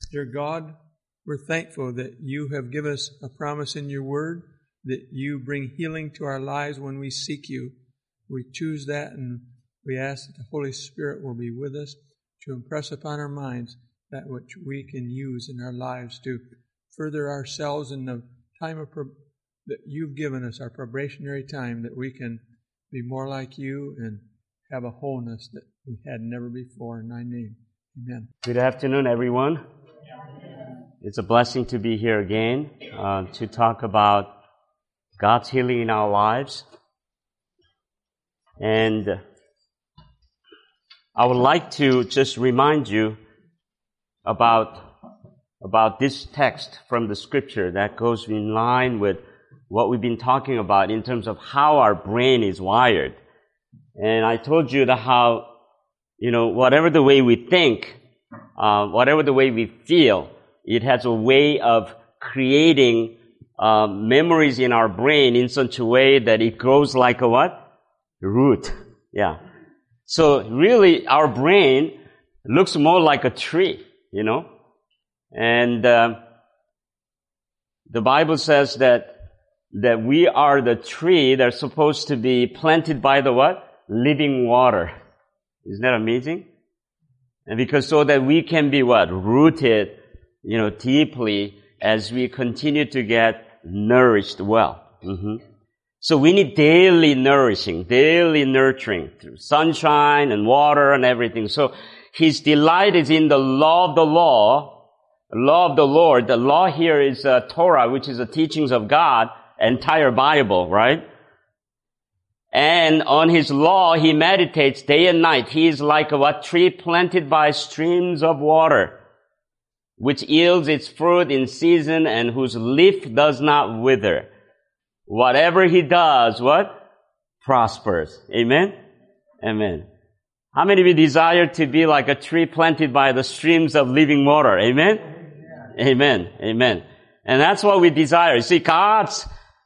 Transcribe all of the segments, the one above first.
Dear God, we're thankful that you have given us a promise in your word, that you bring healing to our lives when we seek you. We choose that, and we ask that the Holy Spirit will be with us to impress upon our minds that which we can use in our lives to further ourselves in the time that you've given us, our probationary time, that we can be more like you and have a wholeness that we had never before. In thy name, amen. Good afternoon, everyone. It's a blessing to be here again to talk about God's healing in our lives. And I would like to just remind you about this text from the scripture that goes in line with what we've been talking about in terms of how our brain is wired. And I told you that how, whatever the way we think, whatever the way we feel, it has a way of creating memories in our brain in such a way that it grows like a what? Root. Yeah. So really, our brain looks more like a tree, And the Bible says that we are the tree that's supposed to be planted by the what? Living water. Isn't that amazing? And because so that we can be what? Rooted, deeply as we continue to get nourished well. So we need daily nourishing, daily nurturing through sunshine and water and everything. So His delight is in the law of the Lord. The law here is Torah, which is the teachings of God, entire Bible, right? And on His law, He meditates day and night. He is like a tree planted by streams of water, which yields its fruit in season and whose leaf does not wither. Whatever he does, what? Prospers. Amen? Amen. How many of you desire to be like a tree planted by the streams of living water? Amen? Amen. Amen. And that's what we desire. You see, God's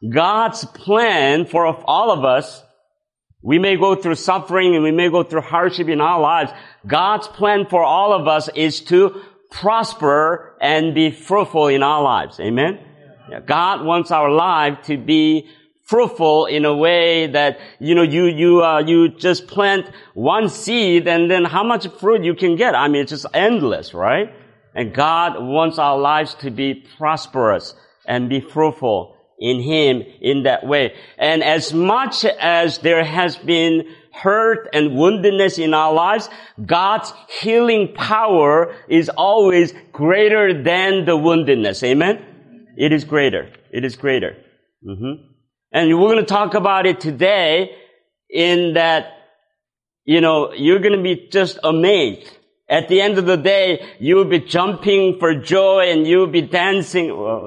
plan for all of us, we may go through suffering and we may go through hardship in our lives. God's plan for all of us is to prosper and be fruitful in our lives. Amen? God wants our life to be fruitful in a way that, you just plant one seed and then how much fruit you can get. It's just endless, right? And God wants our lives to be prosperous and be fruitful in Him in that way. And as much as there has been hurt and woundedness in our lives, God's healing power is always greater than the woundedness. Amen? It is greater. It is greater. And we're going to talk about it today in that, you're going to be just amazed. At the end of the day, you will be jumping for joy and you will be dancing.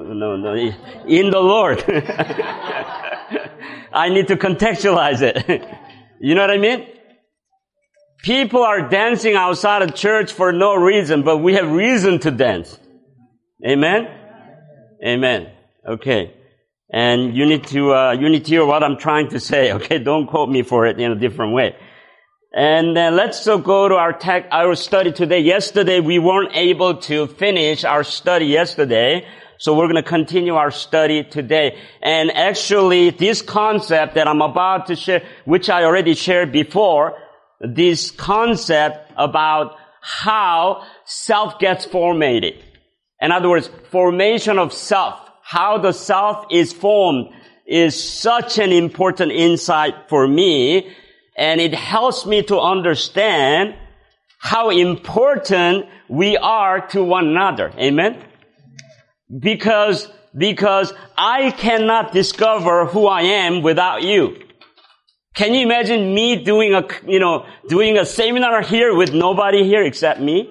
In the Lord. I need to contextualize it. You know what I mean? People are dancing outside of church for no reason, but we have reason to dance. Amen? Amen. Okay. And you need to hear what I'm trying to say. Okay. Don't quote me for it in a different way. And then let's go to our study today. Yesterday, we weren't able to finish our study yesterday. So we're going to continue our study today. And actually, this concept that I'm about to share, which I already shared before, this concept about how self gets formatted. In other words, formation of self, how the self is formed is such an important insight for me, and it helps me to understand how important we are to one another. Amen? Because I cannot discover who I am without you. Can you imagine me doing a seminar here with nobody here except me?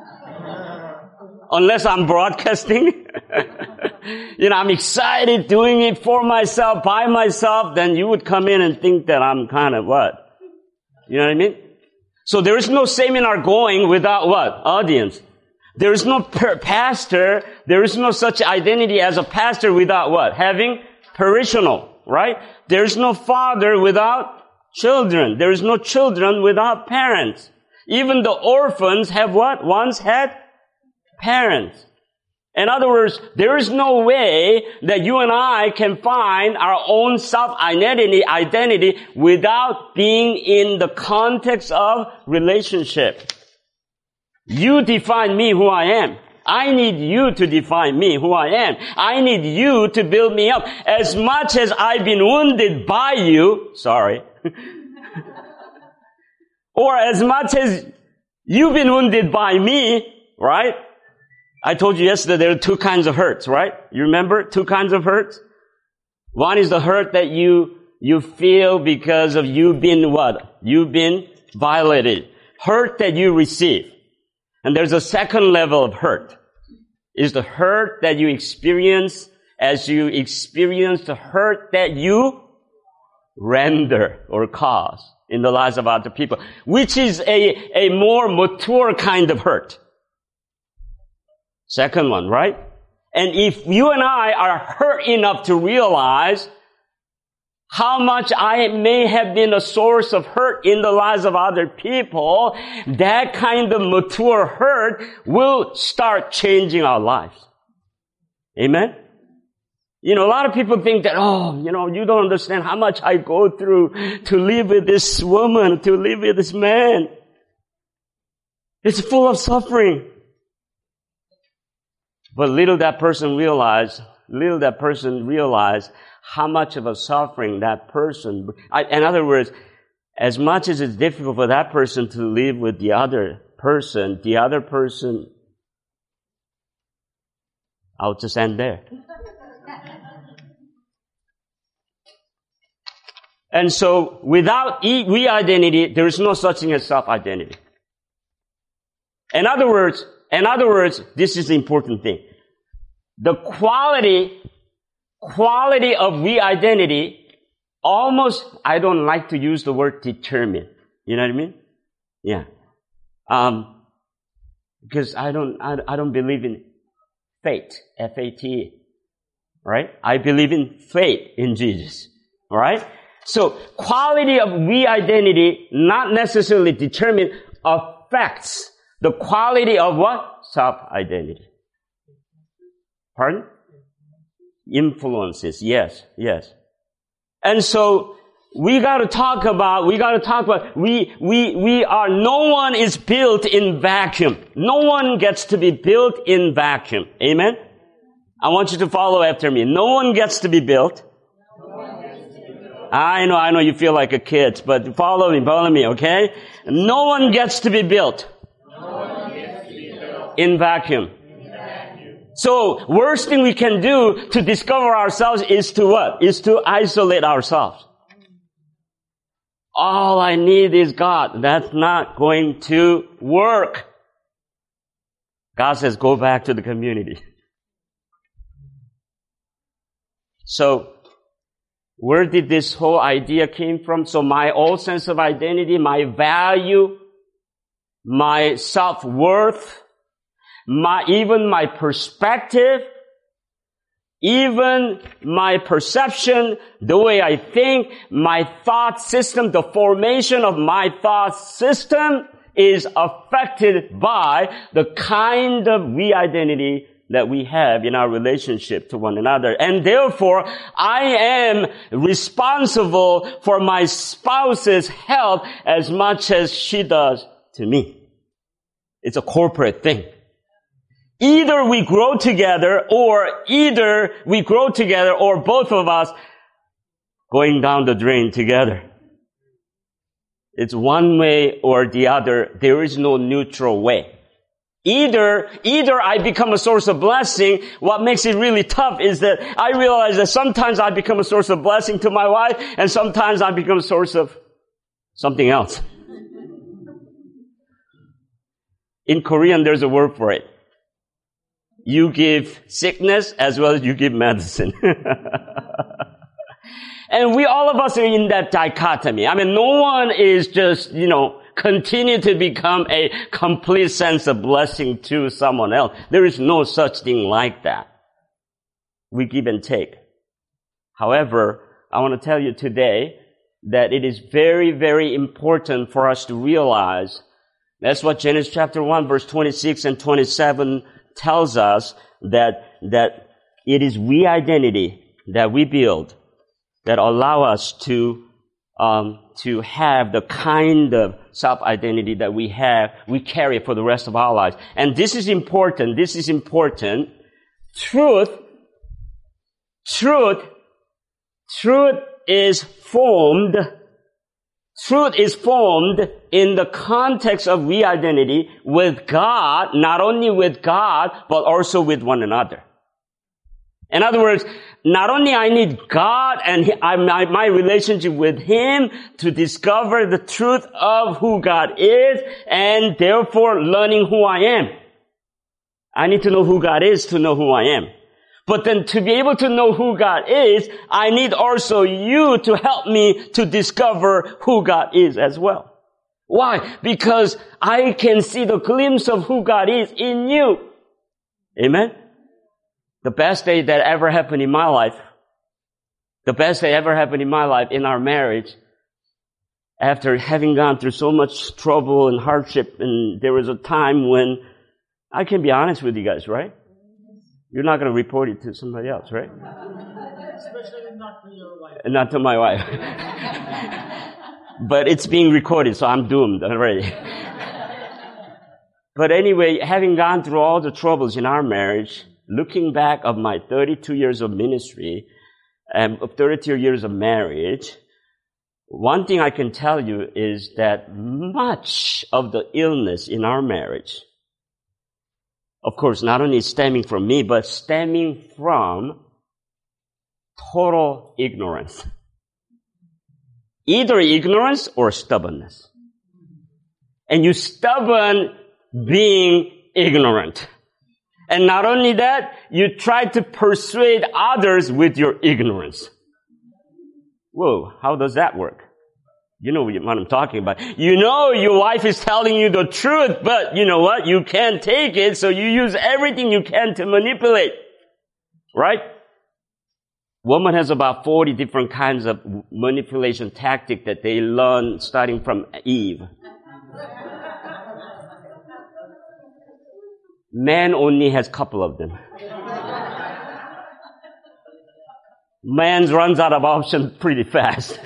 Unless I'm broadcasting. I'm excited doing it for myself, by myself, then you would come in and think that I'm kind of what? You know what I mean? So there is no seminar going without what? Audience. There is no pastor, there is no such identity as a pastor without what? Having parishioner, right? There is no father without children. There is no children without parents. Even the orphans have what? Once had parents. In other words, there is no way that you and I can find our own self-identity without being in the context of relationship. You define me who I am. I need you to define me who I am. I need you to build me up. As much as I've been wounded by you, or as much as you've been wounded by me, right? I told you yesterday there are two kinds of hurts, right? You remember? Two kinds of hurts? One is the hurt that you feel because of you've been what? You've been violated. Hurt that you receive. And there's a second level of hurt. Is the hurt that you experience as you experience the hurt that you render or cause in the lives of other people, which is a more mature kind of hurt. Second one, right? And if you and I are hurt enough to realize how much I may have been a source of hurt in the lives of other people, that kind of mature hurt will start changing our lives. Amen? A lot of people think that, you don't understand how much I go through to live with this woman, to live with this man. It's full of suffering. But little that person realize how much of a suffering that person, in other words, as much as it's difficult for that person to live with the other person, I'll just end there. And so, without we-identity, there is no such thing as self-identity. In other words, this is the important thing. The quality of we-identity, almost, I don't like to use the word determine. You know what I mean? Yeah. Because I don't believe in fate, F-A-T-E. Right? I believe in faith in Jesus. Alright? So, quality of we-identity, not necessarily determine, affects the quality of what? Self-identity. Pardon? Influences, yes. And so, we gotta talk about, no one is built in vacuum. No one gets to be built in vacuum. Amen? I want you to follow after me. No one gets to be built. I know you feel like a kid, but follow me, okay? No one gets to be built. In vacuum. So, worst thing we can do to discover ourselves is to what? Is to isolate ourselves. All I need is God. That's not going to work. God says, go back to the community. So, where did this whole idea came from? So my old sense of identity, my value, my self-worth, even my perspective, even my perception, the way I think, my thought system, the formation of my thought system is affected by the kind of we-identity that we have in our relationship to one another. And therefore, I am responsible for my spouse's health as much as she does to me. It's a corporate thing. Either we grow together, or both of us going down the drain together. It's one way or the other. There is no neutral way. Either I become a source of blessing. What makes it really tough is that I realize that sometimes I become a source of blessing to my wife, and sometimes I become a source of something else. In Korean, there's a word for it. You give sickness as well as you give medicine. And all of us are in that dichotomy. I mean, no one is just, continue to become a complete sense of blessing to someone else. There is no such thing like that. We give and take. However, I want to tell you today that it is very, very important for us to realize, that's what Genesis chapter 1 verse 26 and 27 tells us, that it is we identity that we build that allow us to have the kind of self-identity that we carry for the rest of our lives. And this is important. Truth is formed in the context of we identity with God, not only with God, but also with one another. In other words, not only I need God and my relationship with Him to discover the truth of who God is and therefore learning who I am. I need to know who God is to know who I am. But then to be able to know who God is, I need also you to help me to discover who God is as well. Why? Because I can see the glimpse of who God is in you. Amen? The best day that ever happened in my life, in our marriage, after having gone through so much trouble and hardship, and there was a time when, I can be honest with you guys, right? You're not going to report it to somebody else, right? Especially not to your wife. Not to my wife. But it's being recorded, so I'm doomed already. But anyway, having gone through all the troubles in our marriage, looking back of my 32 years of ministry and 32 years of marriage, one thing I can tell you is that much of the illness in our marriage, of course, not only stemming from me, but stemming from total ignorance. Either ignorance or stubbornness. And you stubborn being ignorant. And not only that, you try to persuade others with your ignorance. Whoa, how does that work? You know what I'm talking about. You know your wife is telling you the truth, but you know what? You can't take it, so you use everything you can to manipulate. Right? Woman has about 40 different kinds of manipulation tactic that they learn starting from Eve. Man only has a couple of them. Man runs out of options pretty fast.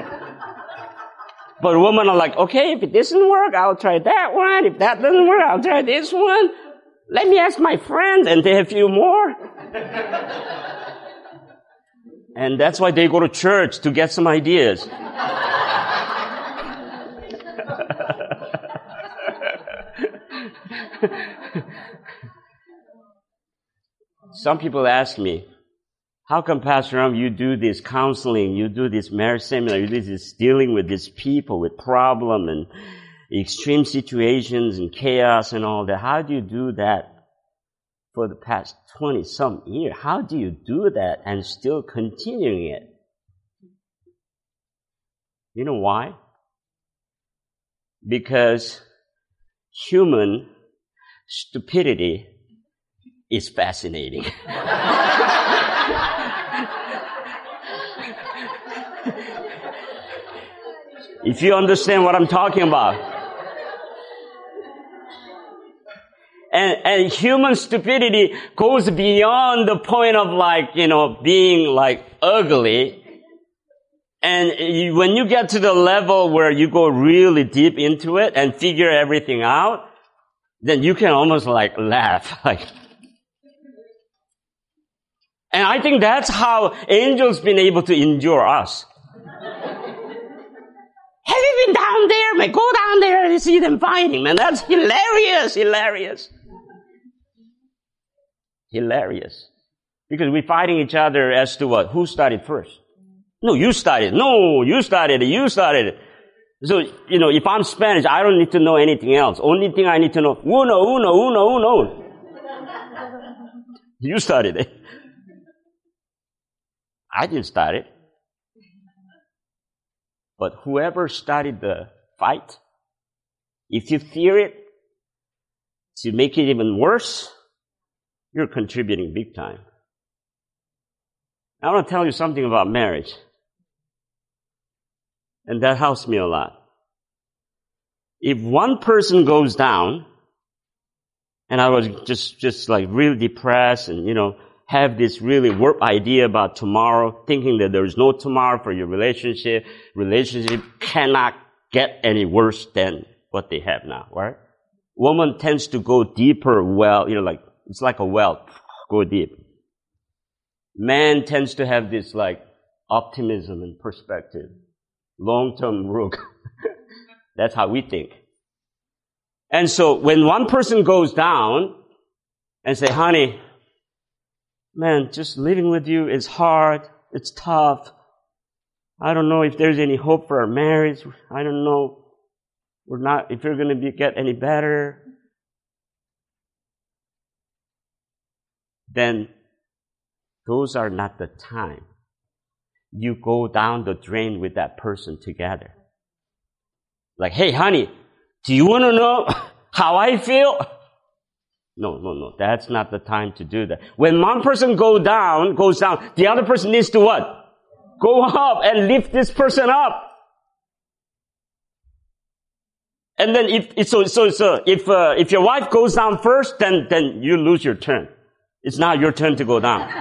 But women are like, okay, if it doesn't work, I'll try that one. If that doesn't work, I'll try this one. Let me ask my friends, and they have a few more. And that's why they go to church, to get some ideas. Some people ask me, how come, Pastor Ram, you do this counseling, you do this marriage seminar, you do this dealing with these people with problem and extreme situations and chaos and all that? How do you do that for the past 20-some years? How do you do that and still continuing it? You know why? Because human stupidity is fascinating. If you understand what I'm talking about. And human stupidity goes beyond the point of being ugly. And when you get to the level where you go really deep into it and figure everything out, then you can almost laugh. And I think that's how angels been able to endure us. Have you been down there? Man, go down there and see them fighting, man. That's hilarious. Because we're fighting each other as to what? Who started first? No, you started. No, you started it. So, if I'm Spanish, I don't need to know anything else. Only thing I need to know, uno. You started it. I didn't start it. But whoever started the fight, if you fear it to make it even worse, you're contributing big time. I want to tell you something about marriage. And that helps me a lot. If one person goes down, And I was just like really depressed and, have this really warped idea about tomorrow, thinking that there is no tomorrow for your relationship. Relationship cannot get any worse than what they have now, right? Woman tends to go deeper it's like a well, go deep. Man tends to have this like optimism and perspective, long-term look. That's how we think. And so when one person goes down and say, honey, man, just living with you is hard. It's tough. I don't know if there's any hope for our marriage. I don't know. If you're going to get any better. Then those are not the time. You go down the drain with that person together. Like, hey, honey, do you want to know how I feel? No. That's not the time to do that. When one person goes down, the other person needs to what? Go up and lift this person up. And then if your wife goes down first, then you lose your turn. It's now your turn to go down.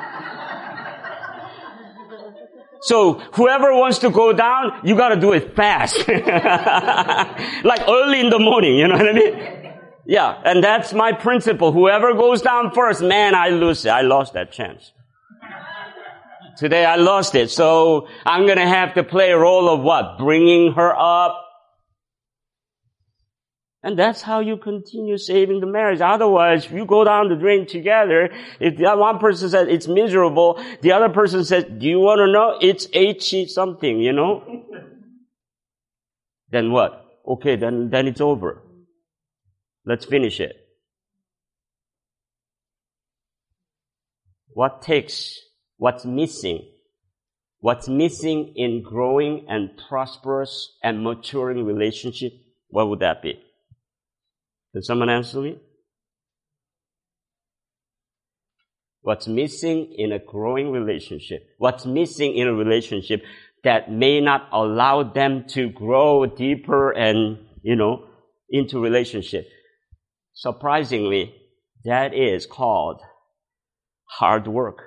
So whoever wants to go down, you gotta do it fast. Like early in the morning, you know what I mean? Yeah, and that's my principle. Whoever goes down first, man, I lose it. I lost that chance. Today I lost it. So I'm gonna have to play a role of what? Bringing her up. And that's how you continue saving the marriage. Otherwise, if you go down the drain together, if the one person says it's miserable, the other person says, do you want to know? It's H something, Then what? Okay, then it's over. Let's finish it. What's missing? What's missing in growing and prosperous and maturing relationship? What would that be? Can someone answer me? What's missing in a growing relationship? What's missing in a relationship that may not allow them to grow deeper and, into relationship? Surprisingly, that is called hard work.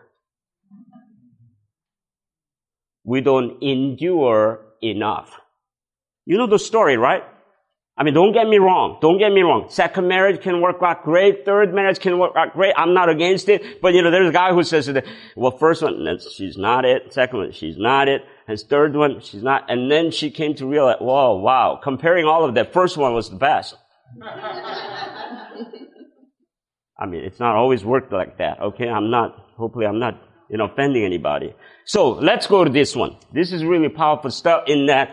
We don't endure enough. You know the story, right? I mean, don't get me wrong. Second marriage can work out great. Third marriage can work out great. I'm not against it. But, there's a guy who says, well, first one, she's not it. Second one, she's not it. And third one, she's not. And then she came to realize, whoa, wow. Comparing all of that, first one was the best. I mean, it's not always worked like that, okay? Hopefully I'm not, offending anybody. So, let's go to this one. This is really powerful stuff in that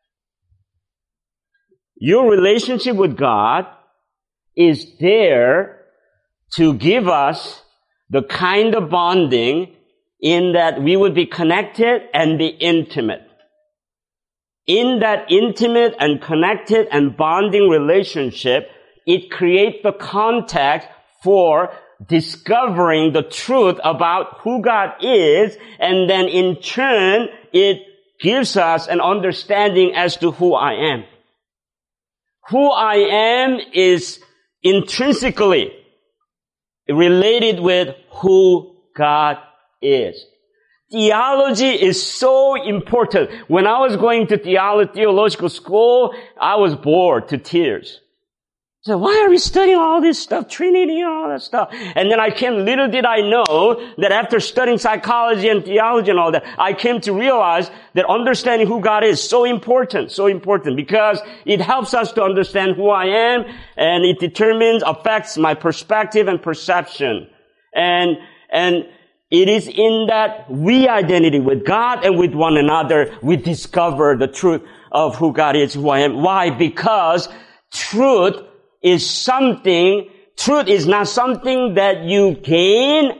your relationship with God is there to give us the kind of bonding in that we would be connected and be intimate. In that intimate and connected and bonding relationship, it creates the context for discovering the truth about who God is, and then in turn, it gives us an understanding as to who I am. Who I am is intrinsically related with who God is. Theology is so important. When I was going to theological school, I was bored to tears. So why are we studying all this stuff, Trinity and all that stuff? And then little did I know that after studying psychology and theology and all that, I came to realize that understanding who God is so important, because it helps us to understand who I am, and it affects my perspective and perception. And it is in that identity with God and with one another, we discover the truth of who God is, who I am. Why? Because truth is not something that you gain.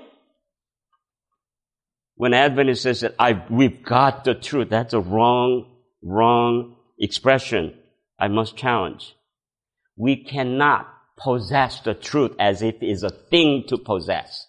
When Adventist says that we've got the truth, that's a wrong expression. I must challenge. We cannot possess the truth as if it is a thing to possess.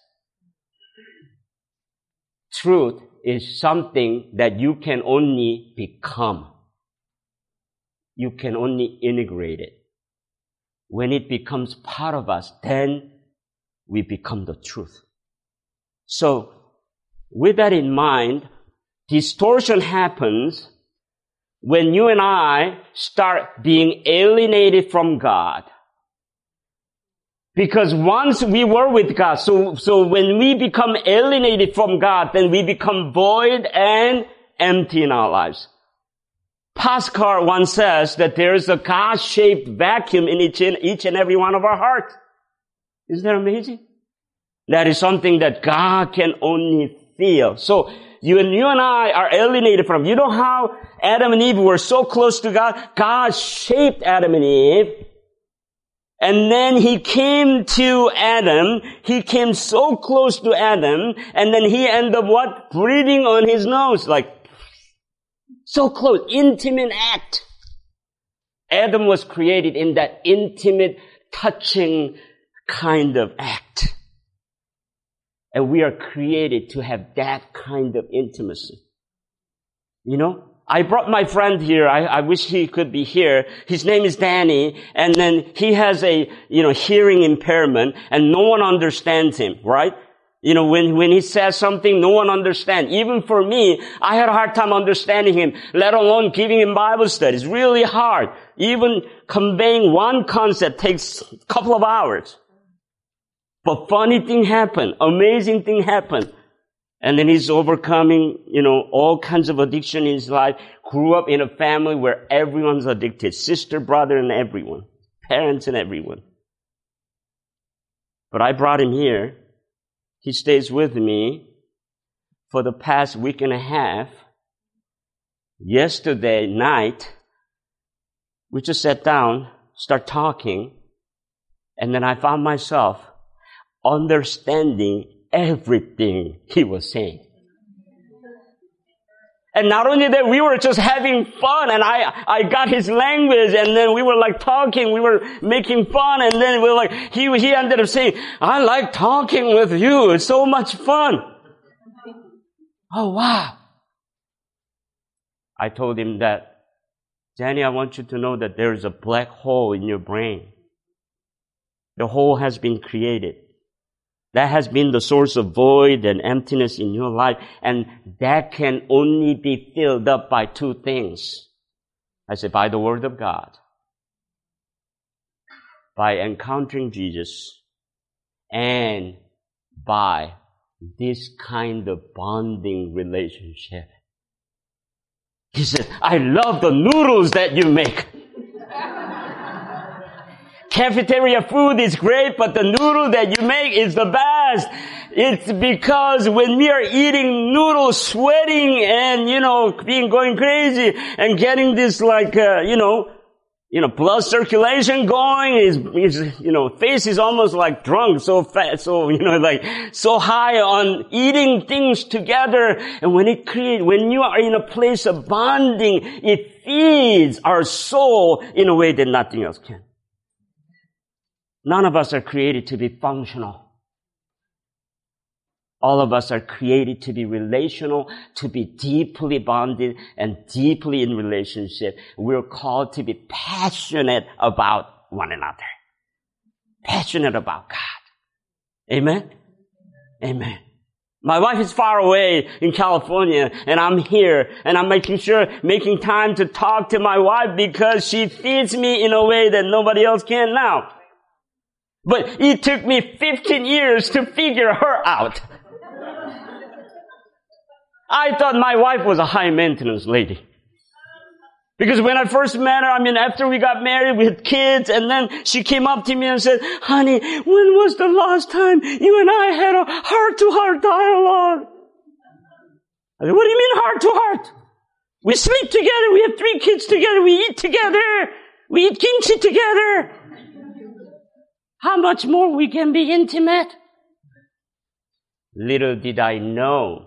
Truth is something that you can only become. You can only integrate it. when it becomes part of us, then we become the truth. So, with that in mind, distortion happens when you and I start being alienated from God. Because once we were with God, so when we become alienated from God, then we become void and empty in our lives. Pascal once says that there is a God-shaped vacuum in each and every one of our hearts. Isn't that amazing? That is something that God can only feel. So you and I are alienated from. You know how Adam and Eve were so close to God? God shaped Adam and Eve. And then he came to Adam. He came so close to Adam. And then he ended up what? Breathing on his nose. Like, so close. Intimate act. Adam was created in that intimate, touching kind of act. And we are created to have that kind of intimacy. You know? I brought my friend here. I wish he could be here. His name is Danny. And then he has a, hearing impairment and no one understands him, right? When he says something, no one understands. Even for me, I had a hard time understanding him, let alone giving him Bible studies. Really hard. Even conveying one concept takes a couple of hours. But funny thing happened. Amazing thing happened. And then he's overcoming, all kinds of addiction in his life. Grew up in a family where everyone's addicted. Sister, brother, and everyone. Parents and everyone. But I brought him here. He stays with me for the past week and a half. Yesterday night, we just sat down, start talking, and then I found myself understanding everything he was saying. And not only that, we were just having fun, and I got his language, and then we were like talking, we were making fun, and then we were like, he ended up saying, I like talking with you, it's so much fun. Oh wow. I told him that, Danny, I want you to know that there is a black hole in your brain. The hole has been created. That has been the source of void and emptiness in your life. And that can only be filled up by two things. I said, by the Word of God. By encountering Jesus. And by this kind of bonding relationship. He said, I love the noodles that you make. Cafeteria food is great, but the noodle that you make is the best. It's because when we are eating noodles, sweating and, going crazy and getting this blood circulation going, his face is almost like drunk, so fat, so high on eating things together. And when you are in a place of bonding, it feeds our soul in a way that nothing else can. None of us are created to be functional. All of us are created to be relational, to be deeply bonded and deeply in relationship. We're called to be passionate about one another. Passionate about God. Amen? Amen. My wife is far away in California, and I'm here, and I'm making time to talk to my wife because she feeds me in a way that nobody else can now. But it took me 15 years to figure her out. I thought my wife was a high maintenance lady. Because when I first met her, after we got married, we had kids, and then she came up to me and said, honey, when was the last time you and I had a heart-to-heart dialogue? I said, what do you mean heart-to-heart? We sleep together, we have 3 kids together, we eat together, we eat kimchi together. How much more we can be intimate? Little did I know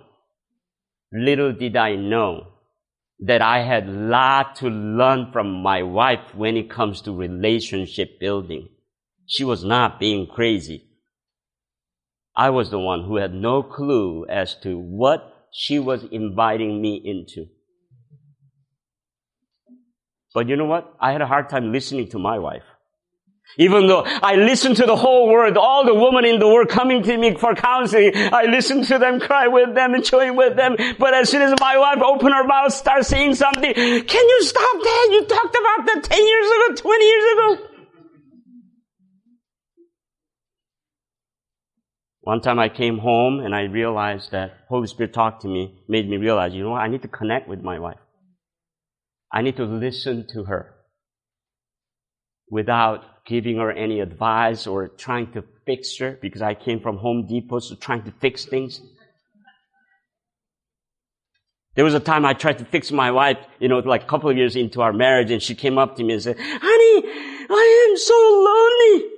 that I had a lot to learn from my wife when it comes to relationship building. She was not being crazy. I was the one who had no clue as to what she was inviting me into. But you know what? I had a hard time listening to my wife. Even though I listened to the whole world, all the women in the world coming to me for counseling, I listened to them, cry with them, and joy with them. But as soon as my wife opened her mouth, start saying something, can you stop that? You talked about that 10 years ago, 20 years ago. One time I came home and I realized that Holy Spirit talked to me, made me realize, you know what, I need to connect with my wife. I need to listen to her without giving her any advice or trying to fix her, because I came from Home Depot, so trying to fix things. There was a time I tried to fix my wife, like a couple of years into our marriage, and she came up to me and said, honey, I am so lonely.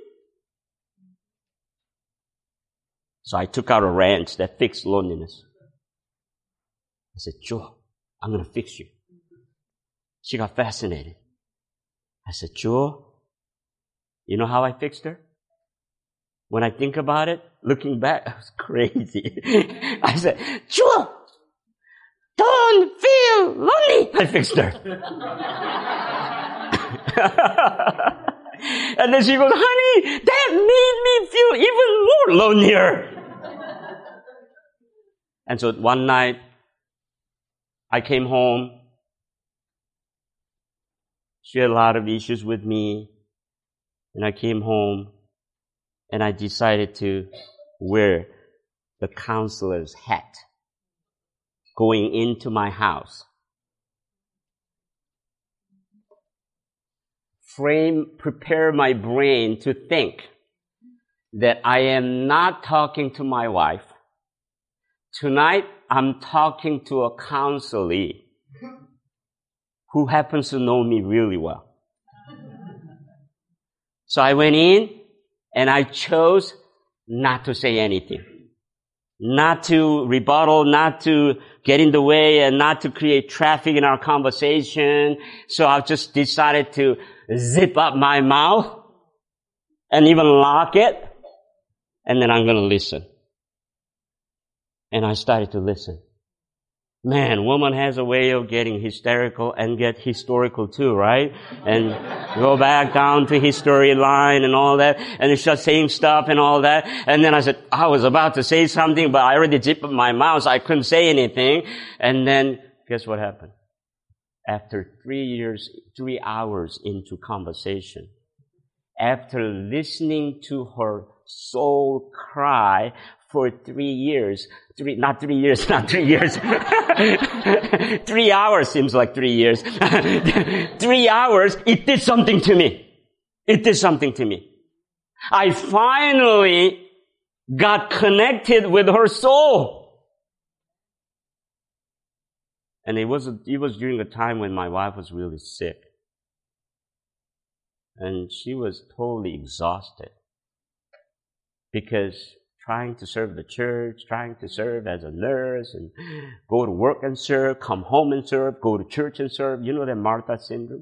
So I took out a wrench that fixed loneliness. I said, Jewel, I'm going to fix you. She got fascinated. I said, Jewel, you know how I fixed her? When I think about it, looking back, I was crazy. I said, Jewel, don't feel lonely. I fixed her. And then she goes, honey, that made me feel even more lonelier. And so one night, I came home. She had a lot of issues with me. And I came home and I decided to wear the counselor's hat going into my house. Prepare my brain to think that I am not talking to my wife. Tonight, I'm talking to a counselee who happens to know me really well. So I went in and I chose not to say anything, not to rebuttal, not to get in the way, and not to create traffic in our conversation. So I just decided to zip up my mouth and even lock it, and then I'm going to listen. And I started to listen. Man, woman has a way of getting hysterical and get historical too, right? And go back down to history line and all that, and it's just saying stuff and all that. And then I said, I was about to say something, but I already zipped up my mouth, so I couldn't say anything. And then, guess what happened? After 3 hours into conversation, after listening to her soul cry for 3 years, 3 hours seems like 3 years. 3 hours, it did something to me. It did something to me. I finally got connected with her soul. And it was during a time when my wife was really sick. And she was totally exhausted. Because trying to serve the church, trying to serve as a nurse, and go to work and serve, come home and serve, go to church and serve. You know that Martha syndrome?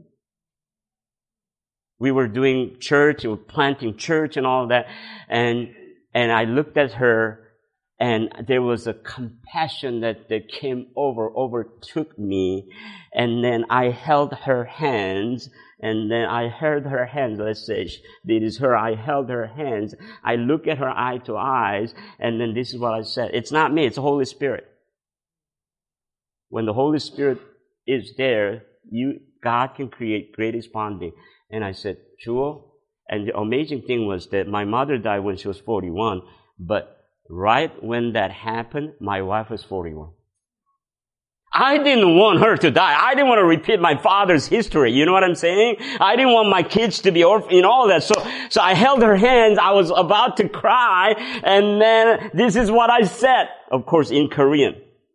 We were doing church, we were planting church and all that. And I looked at her, and there was a compassion that overtook me. And then I held her hands, and then I held her hands. Let's say it is her. I held her hands. I looked at her eye to eyes, and then this is what I said. It's not me, it's the Holy Spirit. When the Holy Spirit is there, God can create greatest bonding. And I said, Jewel, and the amazing thing was that my mother died when she was 41, but right when that happened, my wife was 41. I didn't want her to die. I didn't want to repeat my father's history. You know what I'm saying? I didn't want my kids to be orphaned, all that. So I held her hands. I was about to cry. And then this is what I said. Of course, in Korean.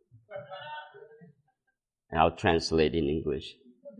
And I'll translate in English.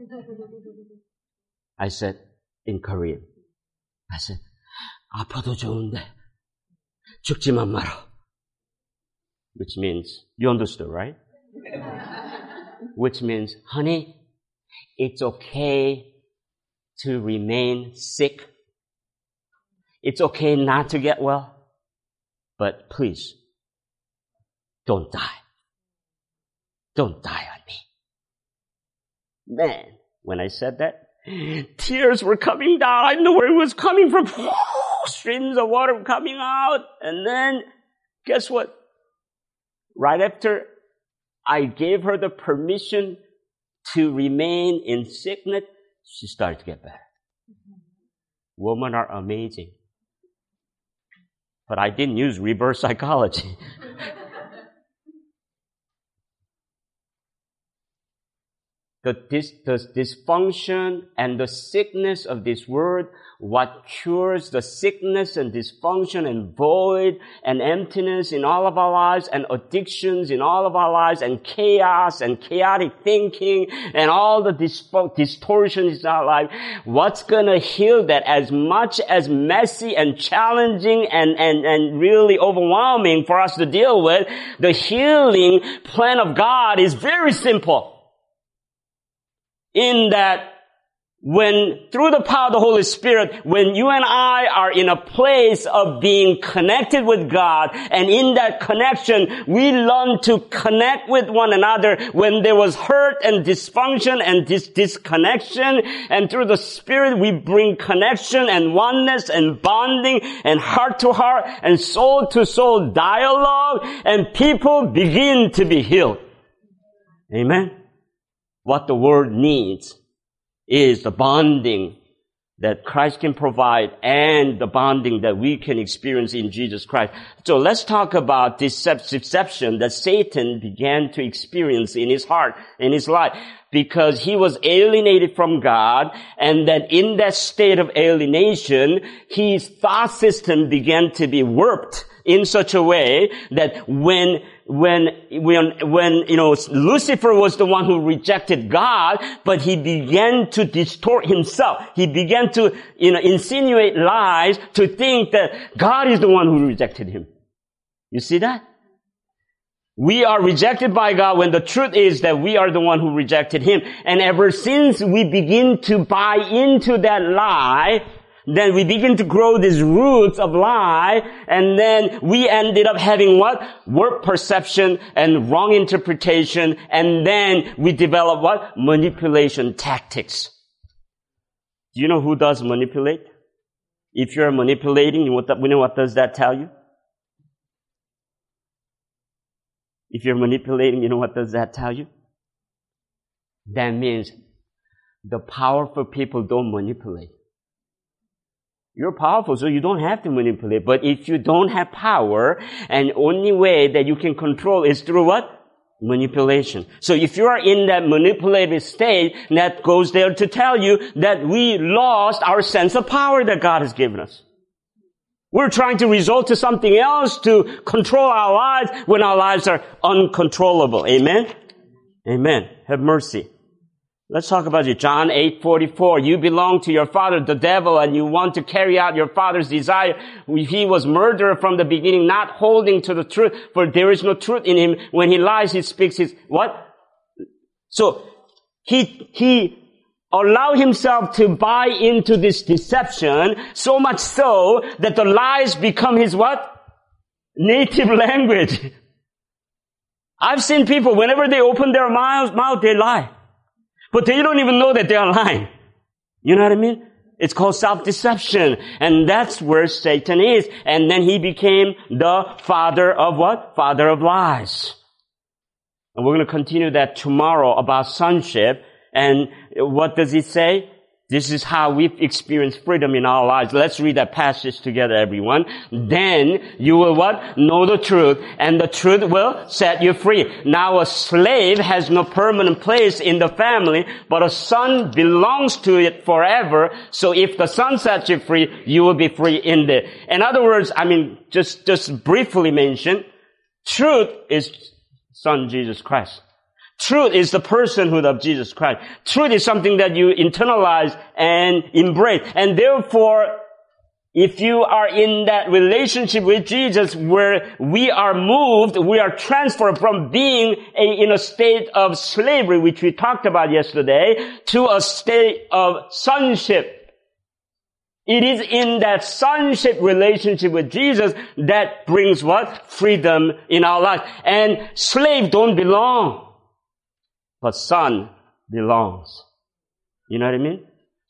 I said, in Korean. I said, 아파도 좋은데 죽지만 마라. Which means, you understood, right? Which means, honey, it's okay to remain sick. It's okay not to get well. But please, don't die. Don't die on me. Man, when I said that, Tears were coming down. I didn't know where it was coming from. Streams of water were coming out. And then, guess what? Right after I gave her the permission to remain in sickness, she started to get better. Women are amazing. But I didn't use reverse psychology. The dysfunction and the sickness of this world, what cures the sickness and dysfunction and void and emptiness in all of our lives and addictions in all of our lives and chaos and chaotic thinking and all the distortions in our life, what's gonna heal that as much as messy and challenging and really overwhelming for us to deal with, the healing plan of God is very simple. In that, when through the power of the Holy Spirit, when you and I are in a place of being connected with God, and in that connection, we learn to connect with one another when there was hurt and dysfunction and disconnection, and through the Spirit, we bring connection and oneness and bonding and heart to heart and soul to soul dialogue, and people begin to be healed. Amen? What the world needs is the bonding that Christ can provide and the bonding that we can experience in Jesus Christ. So let's talk about this deception that Satan began to experience in his heart, in his life, because he was alienated from God, and that in that state of alienation, his thought system began to be warped in such a way that when Lucifer was the one who rejected God, but he began to distort himself. He began to, insinuate lies to think that God is the one who rejected him. You see that? We are rejected by God when the truth is that we are the one who rejected him. And ever since we begin to buy into that lie, then we begin to grow these roots of lie, and then we ended up having what? Warped perception and wrong interpretation, and then we develop what? Manipulation tactics. Do you know who does manipulate? If you're manipulating, we know what does that tell you? If you're manipulating, you know what does that tell you? That means the powerful people don't manipulate. You're powerful, so you don't have to manipulate. But if you don't have power, and only way that you can control is through what? Manipulation. So if you are in that manipulative state, that goes there to tell you that we lost our sense of power that God has given us. We're trying to resort to something else to control our lives when our lives are uncontrollable. Amen? Amen. Have mercy. Let's talk about it. John 8:44. You belong to your father, the devil, and you want to carry out your father's desire. He was murderer from the beginning, not holding to the truth, for there is no truth in him. When he lies, he speaks his, what? So, he allowed himself to buy into this deception, so much so that the lies become his what? Native language. I've seen people, whenever they open their mouth, they lie. But they don't even know that they are lying. You know what I mean? It's called self-deception. And that's where Satan is. And then he became the father of what? Father of lies. And we're going to continue that tomorrow about sonship. And what does it say? This is how we've experienced freedom in our lives. Let's read that passage together, everyone. Then you will what? Know the truth, and the truth will set you free. Now a slave has no permanent place in the family, but a son belongs to it forever. So if the son sets you free, you will be free indeed. In other words, just briefly mention, truth is Son Jesus Christ. Truth is the personhood of Jesus Christ. Truth is something that you internalize and embrace. And therefore, if you are in that relationship with Jesus where we are moved, we are transferred from being in a state of slavery, which we talked about yesterday, to a state of sonship. It is in that sonship relationship with Jesus that brings what? Freedom in our life. And slaves don't belong. But son belongs. You know what I mean?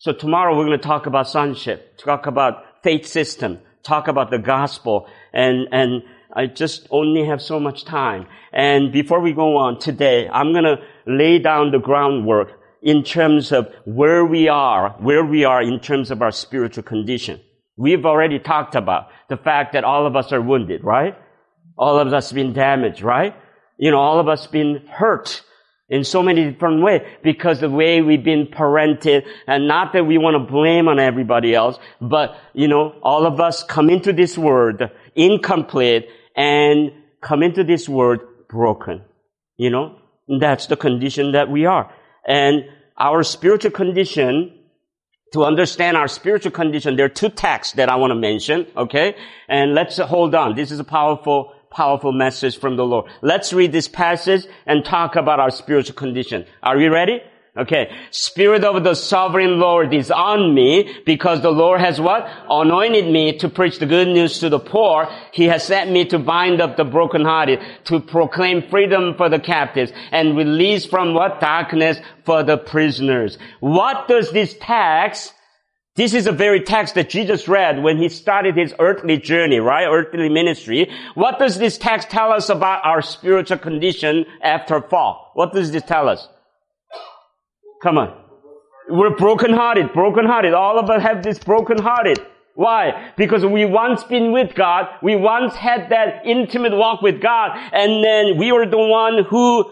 So tomorrow we're going to talk about sonship, talk about faith system, talk about the gospel, and I just only have so much time. And before we go on today, I'm going to lay down the groundwork in terms of where we are in terms of our spiritual condition. We've already talked about the fact that all of us are wounded, right? All of us have been damaged, right? All of us have been hurt in so many different ways because the way we've been parented, and not that we want to blame on everybody else, but, all of us come into this world incomplete and come into this world broken. That's the condition that we are. And our spiritual condition, to understand our spiritual condition, there are two texts that I want to mention, okay? And let's hold on. This is a powerful message from the Lord. Let's read this passage and talk about our spiritual condition. Are we ready? Okay. Spirit of the sovereign Lord is on me because the Lord has what? Anointed me to preach the good news to the poor. He has sent me to bind up the brokenhearted, to proclaim freedom for the captives, and release from what? Darkness for the prisoners. What does this text? This is the very text that Jesus read when he started his earthly journey, right? Earthly ministry. What does this text tell us about our spiritual condition after fall? What does this tell us? Come on. We're brokenhearted. All of us have this brokenhearted. Why? Because we once been with God. We once had that intimate walk with God. And then we were the one who,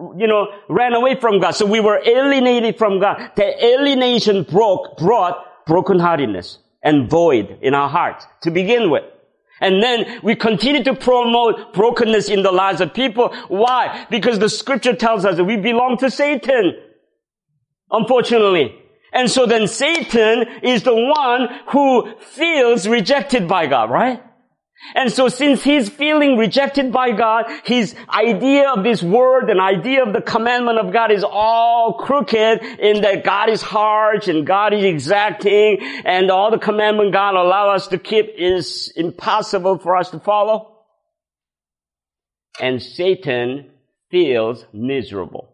ran away from God. So we were alienated from God. The alienation brought brokenheartedness and void in our hearts to begin with. And then we continue to promote brokenness in the lives of people. Why? Because the scripture tells us that we belong to Satan. Unfortunately. And so then Satan is the one who feels rejected by God, right? And so since he's feeling rejected by God, his idea of this word and idea of the commandment of God is all crooked in that God is harsh and God is exacting and all the commandment God allows us to keep is impossible for us to follow. And Satan feels miserable.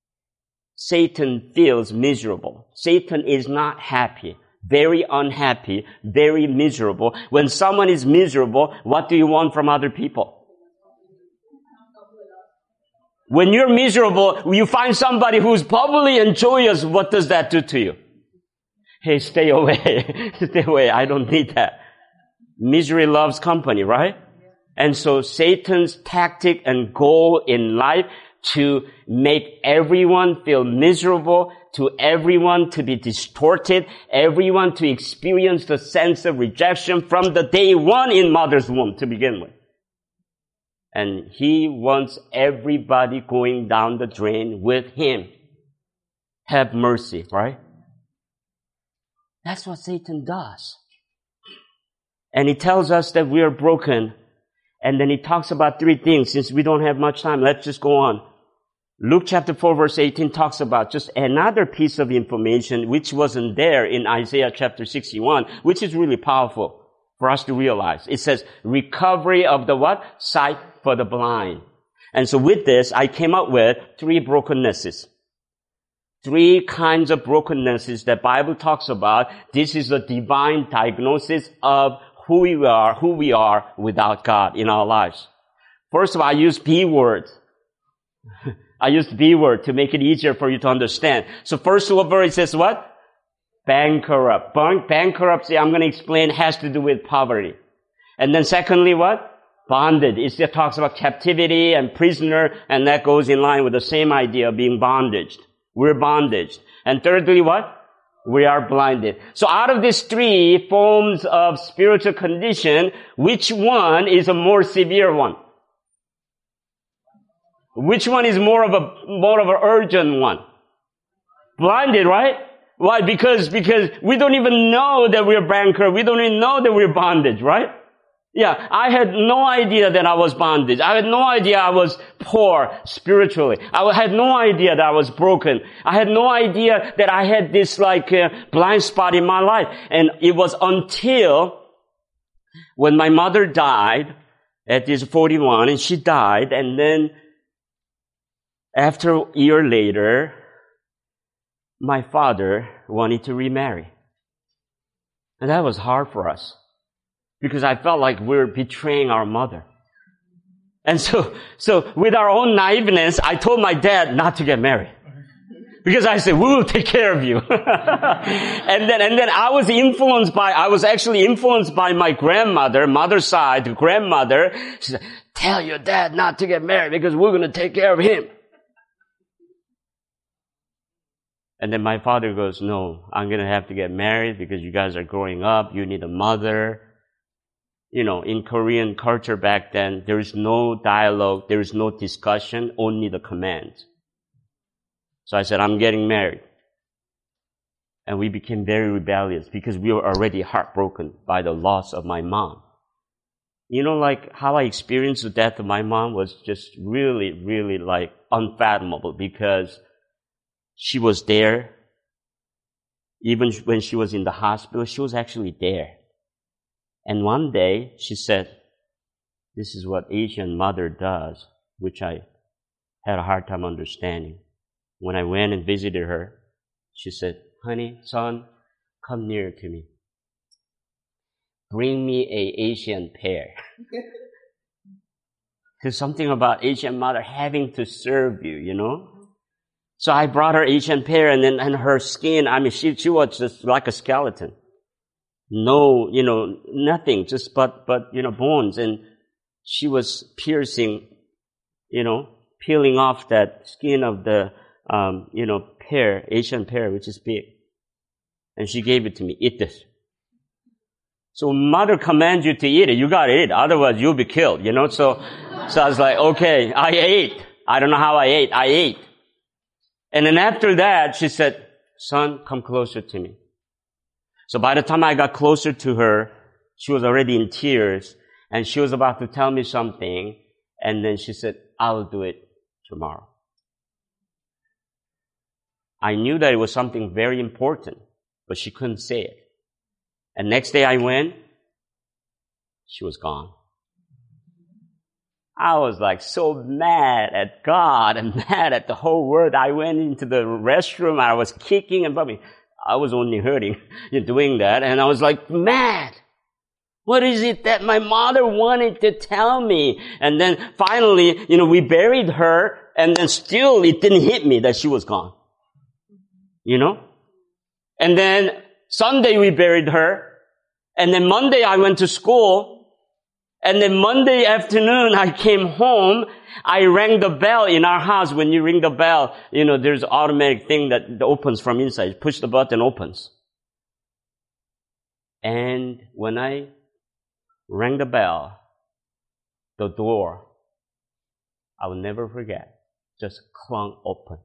Satan feels miserable. Satan is not happy. Very unhappy, very miserable. When someone is miserable, what do you want from other people? When you're miserable, you find somebody who's bubbly and joyous, what does that do to you? Hey, stay away. Stay away. I don't need that. Misery loves company, right? And so Satan's tactic and goal in life to make everyone feel miserable, to everyone to be distorted, everyone to experience the sense of rejection from the day one in mother's womb to begin with. And he wants everybody going down the drain with him. Have mercy, right? That's what Satan does. And he tells us that we are broken. And then he talks about three things. Since we don't have much time, let's just go on. Luke chapter 4 verse 18 talks about just another piece of information which wasn't there in Isaiah chapter 61, which is really powerful for us to realize. It says, recovery of the what? Sight for the blind. And so with this, I came up with three brokennesses. Three kinds of brokennesses that Bible talks about. This is a divine diagnosis of who we are without God in our lives. First of all, I use B words. I used B word to make it easier for you to understand. So first of all, it says what? Bankrupt. Bankruptcy, I'm going to explain, has to do with poverty. And then secondly, what? Bonded. It still talks about captivity and prisoner, and that goes in line with the same idea of being bondaged. We're bondaged. And thirdly, what? We are blinded. So out of these three forms of spiritual condition, which one is a more severe one? Which one is more of an urgent one? Blinded, right? Why? Because we don't even know that we're bankrupt. We don't even know that we're bondage, right? Yeah, I had no idea that I was bondage. I had no idea I was poor spiritually. I had no idea that I was broken. I had no idea that I had this blind spot in my life. And it was until when my mother died at age 41, and she died, and then after a year later, my father wanted to remarry. And that was hard for us because I felt like we were betraying our mother. And so with our own naiveness, I told my dad not to get married. Because I said, we will take care of you. and then I was actually influenced by my grandmother, mother's side, the grandmother. She said, tell your dad not to get married because we're going to take care of him. And then my father goes, no, I'm going to have to get married because you guys are growing up. You need a mother. You know, in Korean culture back then, there is no dialogue. There is no discussion, only the command. So I said, I'm getting married. And we became very rebellious because we were already heartbroken by the loss of my mom. You know, like how I experienced the death of my mom was just really, really like unfathomable because she was there. Even when she was in the hospital, she was actually there. And one day she said, this is what Asian mother does, which I had a hard time understanding. When I went and visited her, she said, honey, son, come near to me. Bring me a Asian pear. There's something about Asian mother having to serve you, you know? So I brought her Asian pear and her skin, I mean, she was just like a skeleton. No, you know, nothing, just but, you know, bones. And she was piercing, you know, peeling off that skin of the, you know, pear, Asian pear, which is big. And she gave it to me. Eat this. So mother commands you to eat it. You gotta eat. Otherwise you'll be killed, you know? So I was like, okay, I ate. I don't know how I ate. I ate. And then after that, she said, son, come closer to me. So by the time I got closer to her, she was already in tears and she was about to tell me something. And then she said, I'll do it tomorrow. I knew that it was something very important, but she couldn't say it. And next day I went, she was gone. I was like so mad at God and mad at the whole world. I went into the restroom, I was kicking and bumping. I was only hurting doing that, and I was like mad. What is it that my mother wanted to tell me? And then finally, you know, we buried her, and then still it didn't hit me that she was gone. You know? And then Sunday we buried her. And then Monday I went to school. And then Monday afternoon I came home. I rang the bell in our house. When you ring the bell, you know, there's an automatic thing that opens from inside. Push the button, opens. And when I rang the bell, the door, I will never forget, just clung open.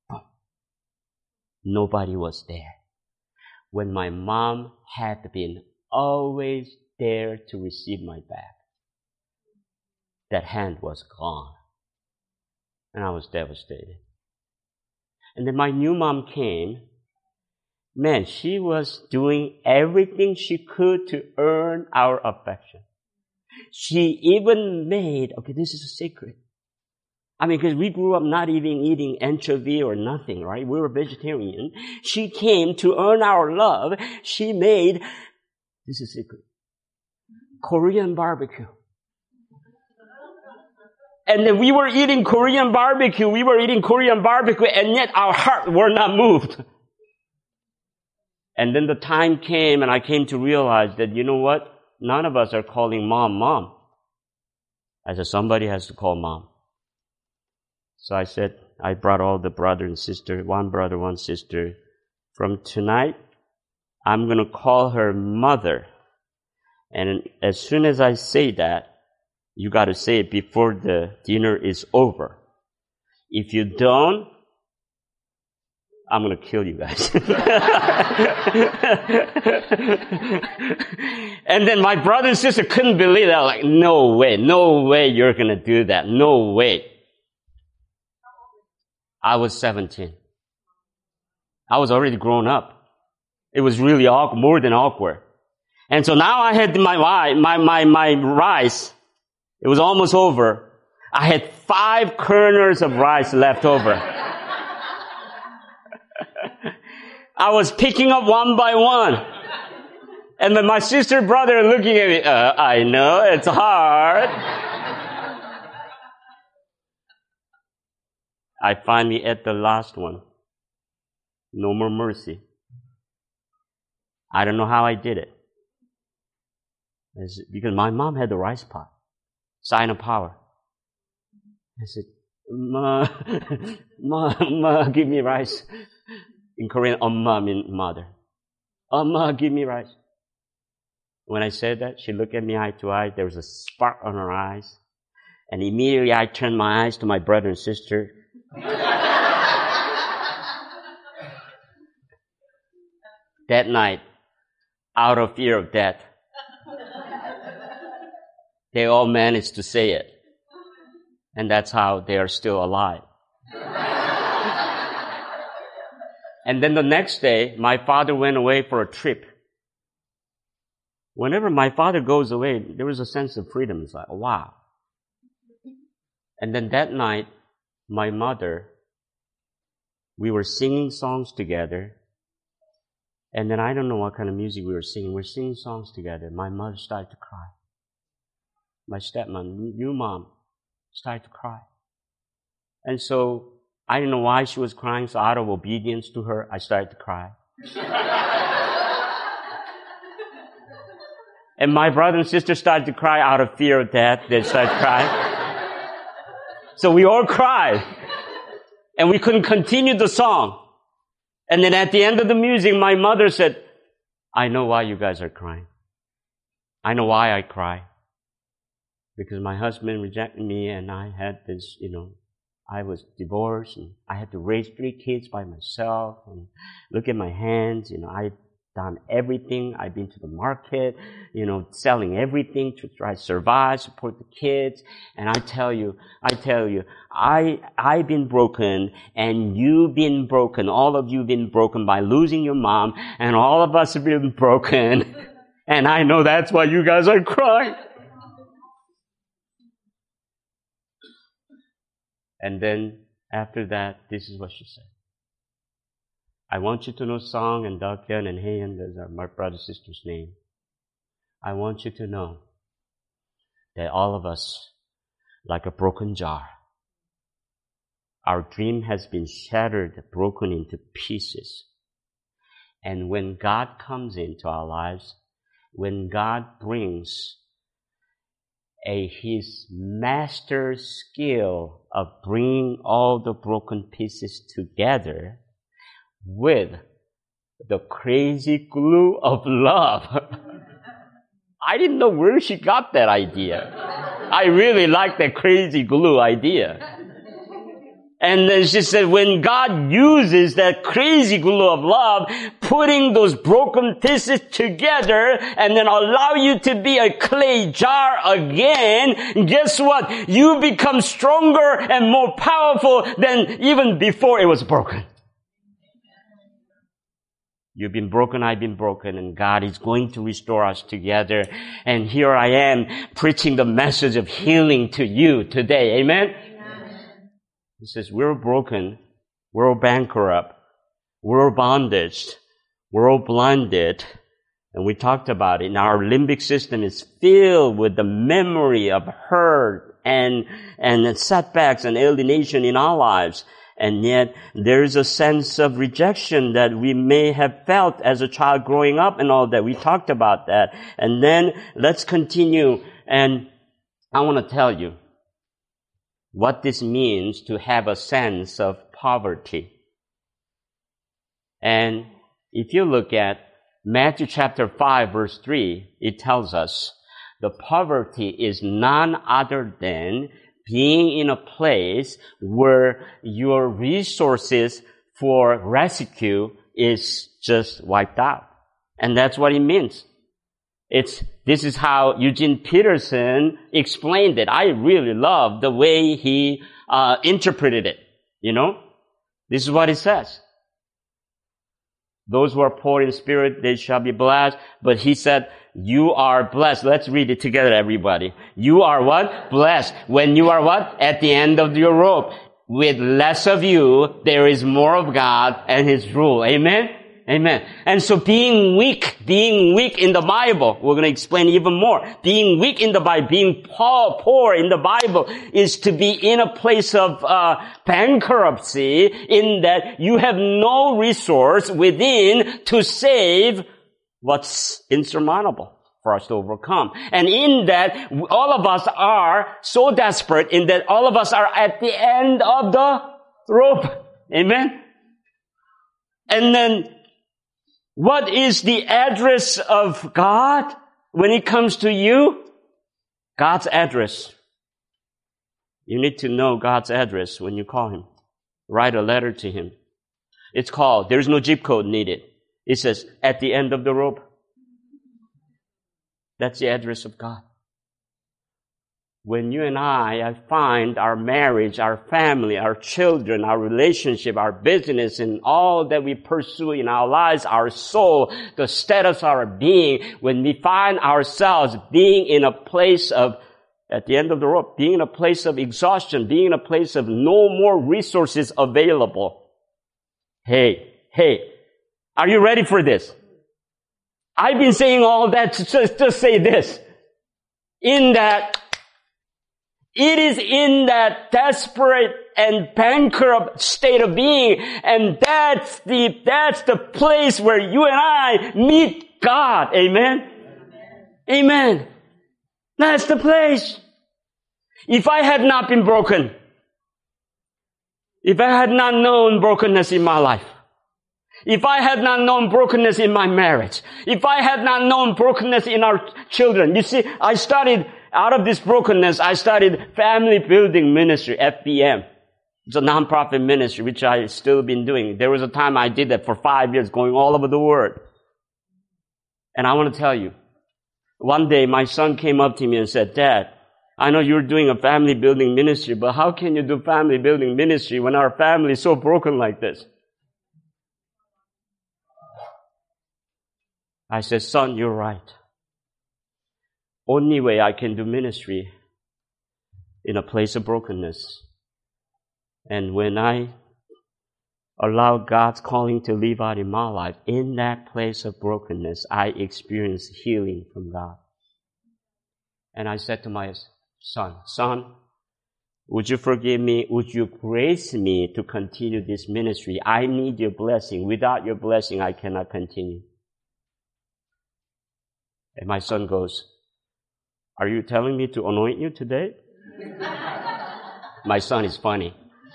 Nobody was there. When my mom had been always there to receive my back, that hand was gone. And I was devastated. And then my new mom came. Man, she was doing everything she could to earn our affection. She even made, okay, this is a secret. I mean, because we grew up not even eating anchovy or nothing, right? We were vegetarian. She came to earn our love. She made, this is a secret, Korean barbecue. And then we were eating Korean barbecue. And yet our heart were not moved. And then the time came and I came to realize that, you know what? None of us are calling mom, mom. I said, somebody has to call mom. So I said, I brought all the brother and sister, one brother, one sister. From tonight, I'm going to call her mother. And as soon as I say that, you got to say it before the dinner is over. If you don't, I'm going to kill you guys. And then my brother and sister couldn't believe that. Like, no way you're going to do that. No way. I was 17. I was already grown up. It was really awkward, more than awkward. And so now I had my rice. It was almost over. I had 5 kernels of rice left over. I was picking up one by one. And then my sister, brother looking at me, I know, it's hard. I finally ate the last one. No more mercy. I don't know how I did it. It's because my mom had the rice pot. Sign of power. I said, Ma, give me rice. In Korean, 엄마 means mother. 엄마, give me rice. When I said that, she looked at me eye to eye. There was a spark on her eyes. And immediately I turned my eyes to my brother and sister. That night, out of fear of death, they all managed to say it. And that's how they are still alive. And then the next day, my father went away for a trip. Whenever my father goes away, there was a sense of freedom. It's like, wow. And then that night, my mother, we were singing songs together. And then I don't know what kind of music we were singing. We were singing songs together. My mother started to cry. My stepmom, new mom, started to cry. And so, I didn't know why she was crying, so out of obedience to her, I started to cry. And my brother and sister started to cry out of fear of death. They started to cry. So we all cried. And we couldn't continue the song. And then at the end of the music, my mother said, I know why you guys are crying. I know why I cry. Because my husband rejected me and I had this, I was divorced and I had to raise 3 kids by myself and look at my hands, I've done everything. I've been to the market, selling everything to try to survive, support the kids. And I tell you, I've been broken and you've been broken. All of you have been broken by losing your mom and all of us have been broken. And I know that's why you guys are crying. And then after that, this is what she said. I want you to know Song and Dokyeon and Haeyeon, those are my brother and sister's name. I want you to know that all of us, like a broken jar, our dream has been shattered, broken into pieces. And when God comes into our lives, when God brings His master skill of bringing all the broken pieces together with the crazy glue of love. I didn't know where she got that idea. I really like that crazy glue idea. And then she said, when God uses that crazy glue of love, putting those broken pieces together and then allow you to be a clay jar again, guess what? You become stronger and more powerful than even before it was broken. You've been broken, I've been broken, and God is going to restore us together. And here I am preaching the message of healing to you today. Amen? He says, we're broken, we're all bankrupt, we're all bondaged, we're all blinded. And we talked about it. Now our limbic system is filled with the memory of hurt and setbacks and alienation in our lives. And yet there is a sense of rejection that we may have felt as a child growing up and all that. We talked about that. And then let's continue. And I want to tell you what this means to have a sense of poverty. And if you look at Matthew chapter 5 verse 3, it tells us the poverty is none other than being in a place where your resources for rescue is just wiped out. And that's what it means. This is how Eugene Peterson explained it. I really love the way he interpreted it. This is what it says. Those who are poor in spirit, they shall be blessed. But he said, you are blessed. Let's read it together, everybody. You are what? Blessed. When you are what? At the end of your rope. With less of you, there is more of God and His rule. Amen? Amen. And so being weak in the Bible, we're going to explain even more. Being weak in the Bible, being poor in the Bible is to be in a place of bankruptcy, in that you have no resource within to save what's insurmountable for us to overcome. And in that, all of us are so desperate in that all of us are at the end of the rope. Amen? And then, what is the address of God when it comes to you? God's address. You need to know God's address when you call Him. Write a letter to Him. It's called, there's no zip code needed. It says, at the end of the rope. That's the address of God. When you and I find our marriage, our family, our children, our relationship, our business, and all that we pursue in our lives, our soul, the status of our being, when we find ourselves being in a place of, at the end of the rope, being in a place of exhaustion, being in a place of no more resources available. Hey, are you ready for this? I've been saying all that to just say this. It is in that desperate and bankrupt state of being, and that's the place where you and I meet God. Amen? Amen. That's the place. If I had not been broken, if I had not known brokenness in my life, if I had not known brokenness in my marriage, if I had not known brokenness in our children, you see, out of this brokenness, I started Family Building Ministry, FBM. It's a nonprofit ministry, which I still been doing. There was a time I did that for 5 years, going all over the world. And I want to tell you, one day my son came up to me and said, Dad, I know you're doing a family building ministry, but how can you do family building ministry when our family is so broken like this? I said, son, you're right. Only way I can do ministry in a place of brokenness. And when I allow God's calling to live out in my life, in that place of brokenness, I experience healing from God. And I said to my son, would you forgive me? Would you grace me to continue this ministry? I need your blessing. Without your blessing, I cannot continue. And my son goes, are you telling me to anoint you today? My son is funny.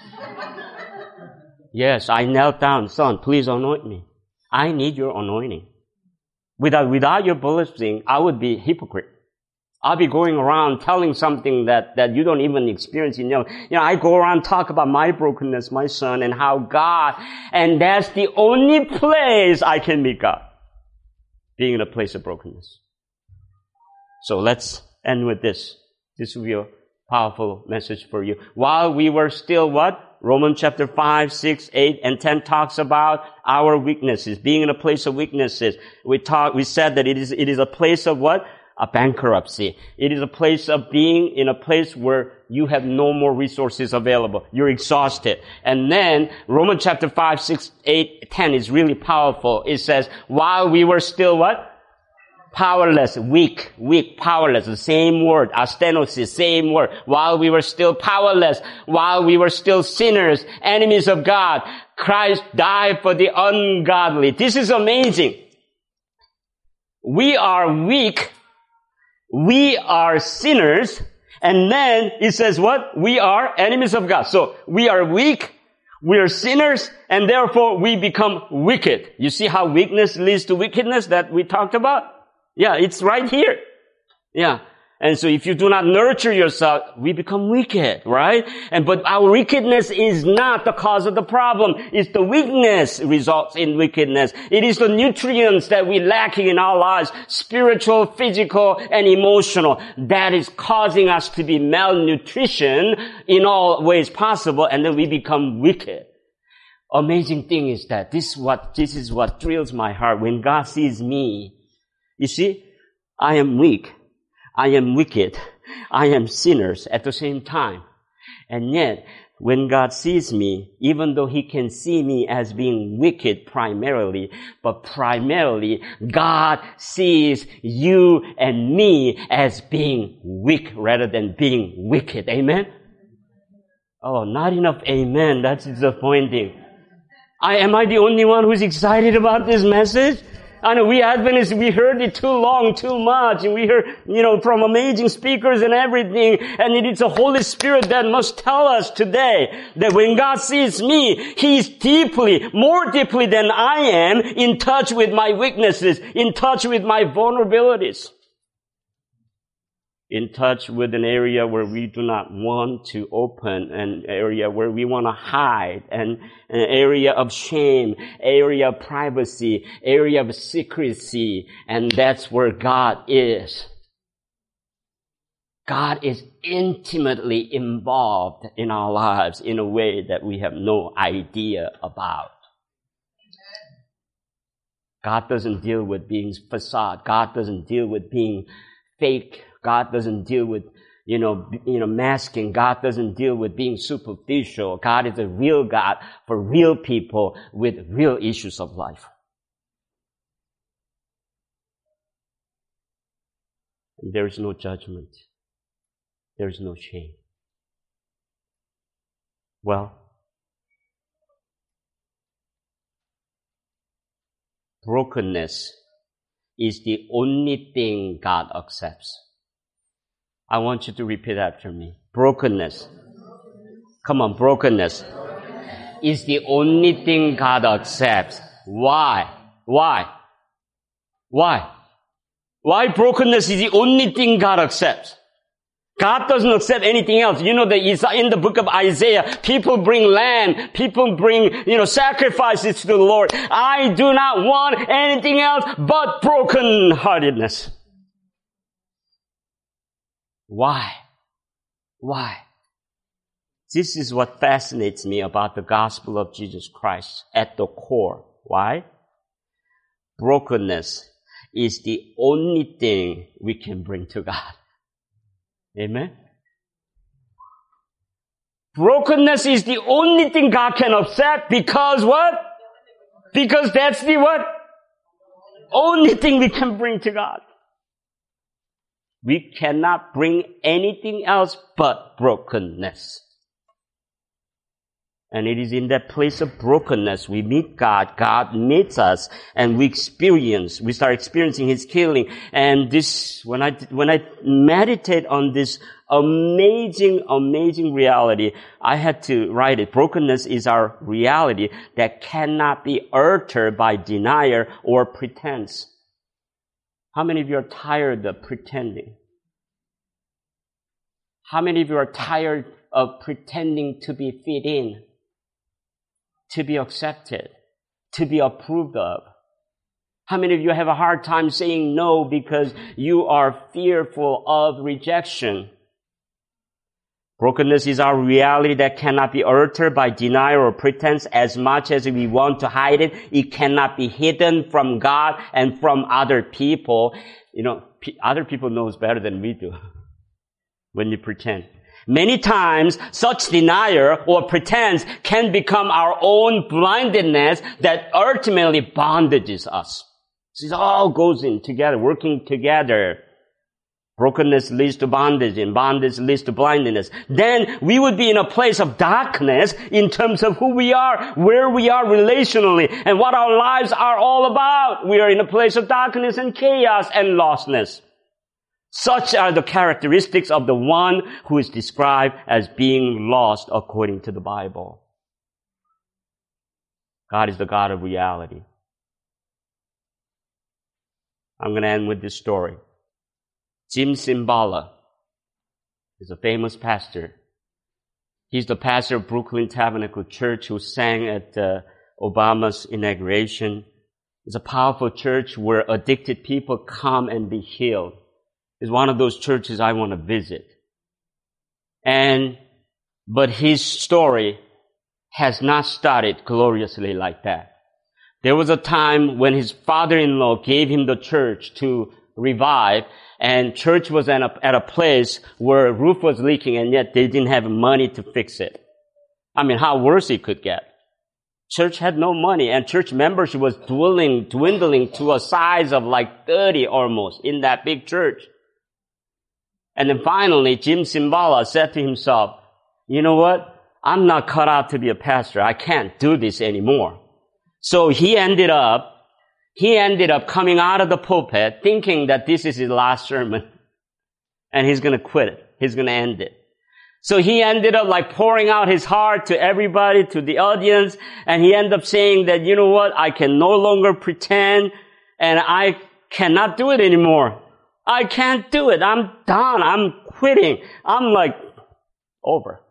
Yes, I knelt down. Son, please anoint me. I need your anointing. Without your blessing, I would be a hypocrite. I'll be going around telling something that you don't even experience. I go around talk about my brokenness, my son, and how God, and that's the only place I can meet God. Being in a place of brokenness. So let's end with this. This will be a powerful message for you. While we were still what? Romans chapter 5, 6, 8, and 10 talks about our weaknesses, being in a place of weaknesses. We said that it is a place of what? A bankruptcy. It is a place of being in a place where you have no more resources available. You're exhausted. And then Romans chapter 5, 6, 8, 10 is really powerful. It says, while we were still what? Powerless, weak, powerless, the same word, astenosis, same word. While we were still powerless, while we were still sinners, enemies of God, Christ died for the ungodly. This is amazing. We are weak, we are sinners, and then it says what? We are enemies of God. So we are weak, we are sinners, and therefore we become wicked. You see how weakness leads to wickedness that we talked about? Yeah, it's right here. Yeah. And so if you do not nurture yourself, we become wicked, right? But our wickedness is not the cause of the problem. It's the weakness results in wickedness. It is the nutrients that we lacking in our lives, spiritual, physical, and emotional, that is causing us to be malnutrition in all ways possible, and then we become wicked. Amazing thing is that this is what thrills my heart when God sees me. You see, I am weak, I am wicked, I am sinners at the same time. And yet, when God sees me, even though He can see me as being wicked primarily, but primarily God sees you and me as being weak rather than being wicked. Amen? Oh, not enough amen. That's disappointing. Am I the only one who's excited about this message? I know we Adventists, we heard it too long, too much. And we heard, from amazing speakers and everything. And it is the Holy Spirit that must tell us today that when God sees me, He's more deeply than I am, in touch with my weaknesses, in touch with my vulnerabilities, in touch with an area where we do not want to open, an area where we want to hide, and an area of shame, area of privacy, area of secrecy, and that's where God is. God is intimately involved in our lives in a way that we have no idea about. God doesn't deal with being facade. God doesn't deal with being fake. God doesn't deal with, masking. God doesn't deal with being superficial. God is a real God for real people with real issues of life. And there is no judgment. There is no shame. Well, brokenness is the only thing God accepts. I want you to repeat after me. Brokenness. Come on, brokenness is the only thing God accepts. Why? Why brokenness is the only thing God accepts? God doesn't accept anything else. You know that in the book of Isaiah, people bring lamb, people bring, sacrifices to the Lord. I do not want anything else but brokenheartedness. Why? This is what fascinates me about the gospel of Jesus Christ at the core. Why? Brokenness is the only thing we can bring to God. Amen? Brokenness is the only thing God can accept because what? Because that's the what? Only thing we can bring to God. We cannot bring anything else but brokenness. And it is in that place of brokenness we meet God. God meets us, and we start experiencing His healing. And this, when I meditate on this amazing reality, I had to write it. Brokenness is our reality that cannot be altered by denial or pretense. How many of you are tired of pretending? How many of you are tired of pretending to be fit in, to be accepted, to be approved of? How many of you have a hard time saying no because you are fearful of rejection? Brokenness is our reality that cannot be altered by denial or pretense. As much as we want to hide it, it cannot be hidden from God and from other people. Other people knows better than we do when you pretend. Many times, such denial or pretense can become our own blindness that ultimately bondages us. This all goes in together, working together. Brokenness leads to bondage, and bondage leads to blindness. Then we would be in a place of darkness in terms of who we are, where we are relationally, and what our lives are all about. We are in a place of darkness and chaos and lostness. Such are the characteristics of the one who is described as being lost according to the Bible. God is the God of reality. I'm going to end with this story. Jim Cymbala is a famous pastor. He's the pastor of Brooklyn Tabernacle Church who sang at Obama's inauguration. It's a powerful church where addicted people come and be healed. It's one of those churches I want to visit. But his story has not started gloriously like that. There was a time when his father-in-law gave him the church to revive, and church was at a place where roof was leaking, and yet they didn't have money to fix it. I mean, how worse it could get. Church had no money, and church membership was dwindling to a size of like 30 almost in that big church. And then finally, Jim Cymbala said to himself, you know what? I'm not cut out to be a pastor. I can't do this anymore. So he ended up coming out of the pulpit thinking that this is his last sermon. And he's going to quit it. He's going to end it. So he ended up like pouring out his heart to everybody, to the audience. And he ended up saying that, you know what? I can no longer pretend, and I cannot do it anymore. I can't do it. I'm done. I'm quitting. I'm like over.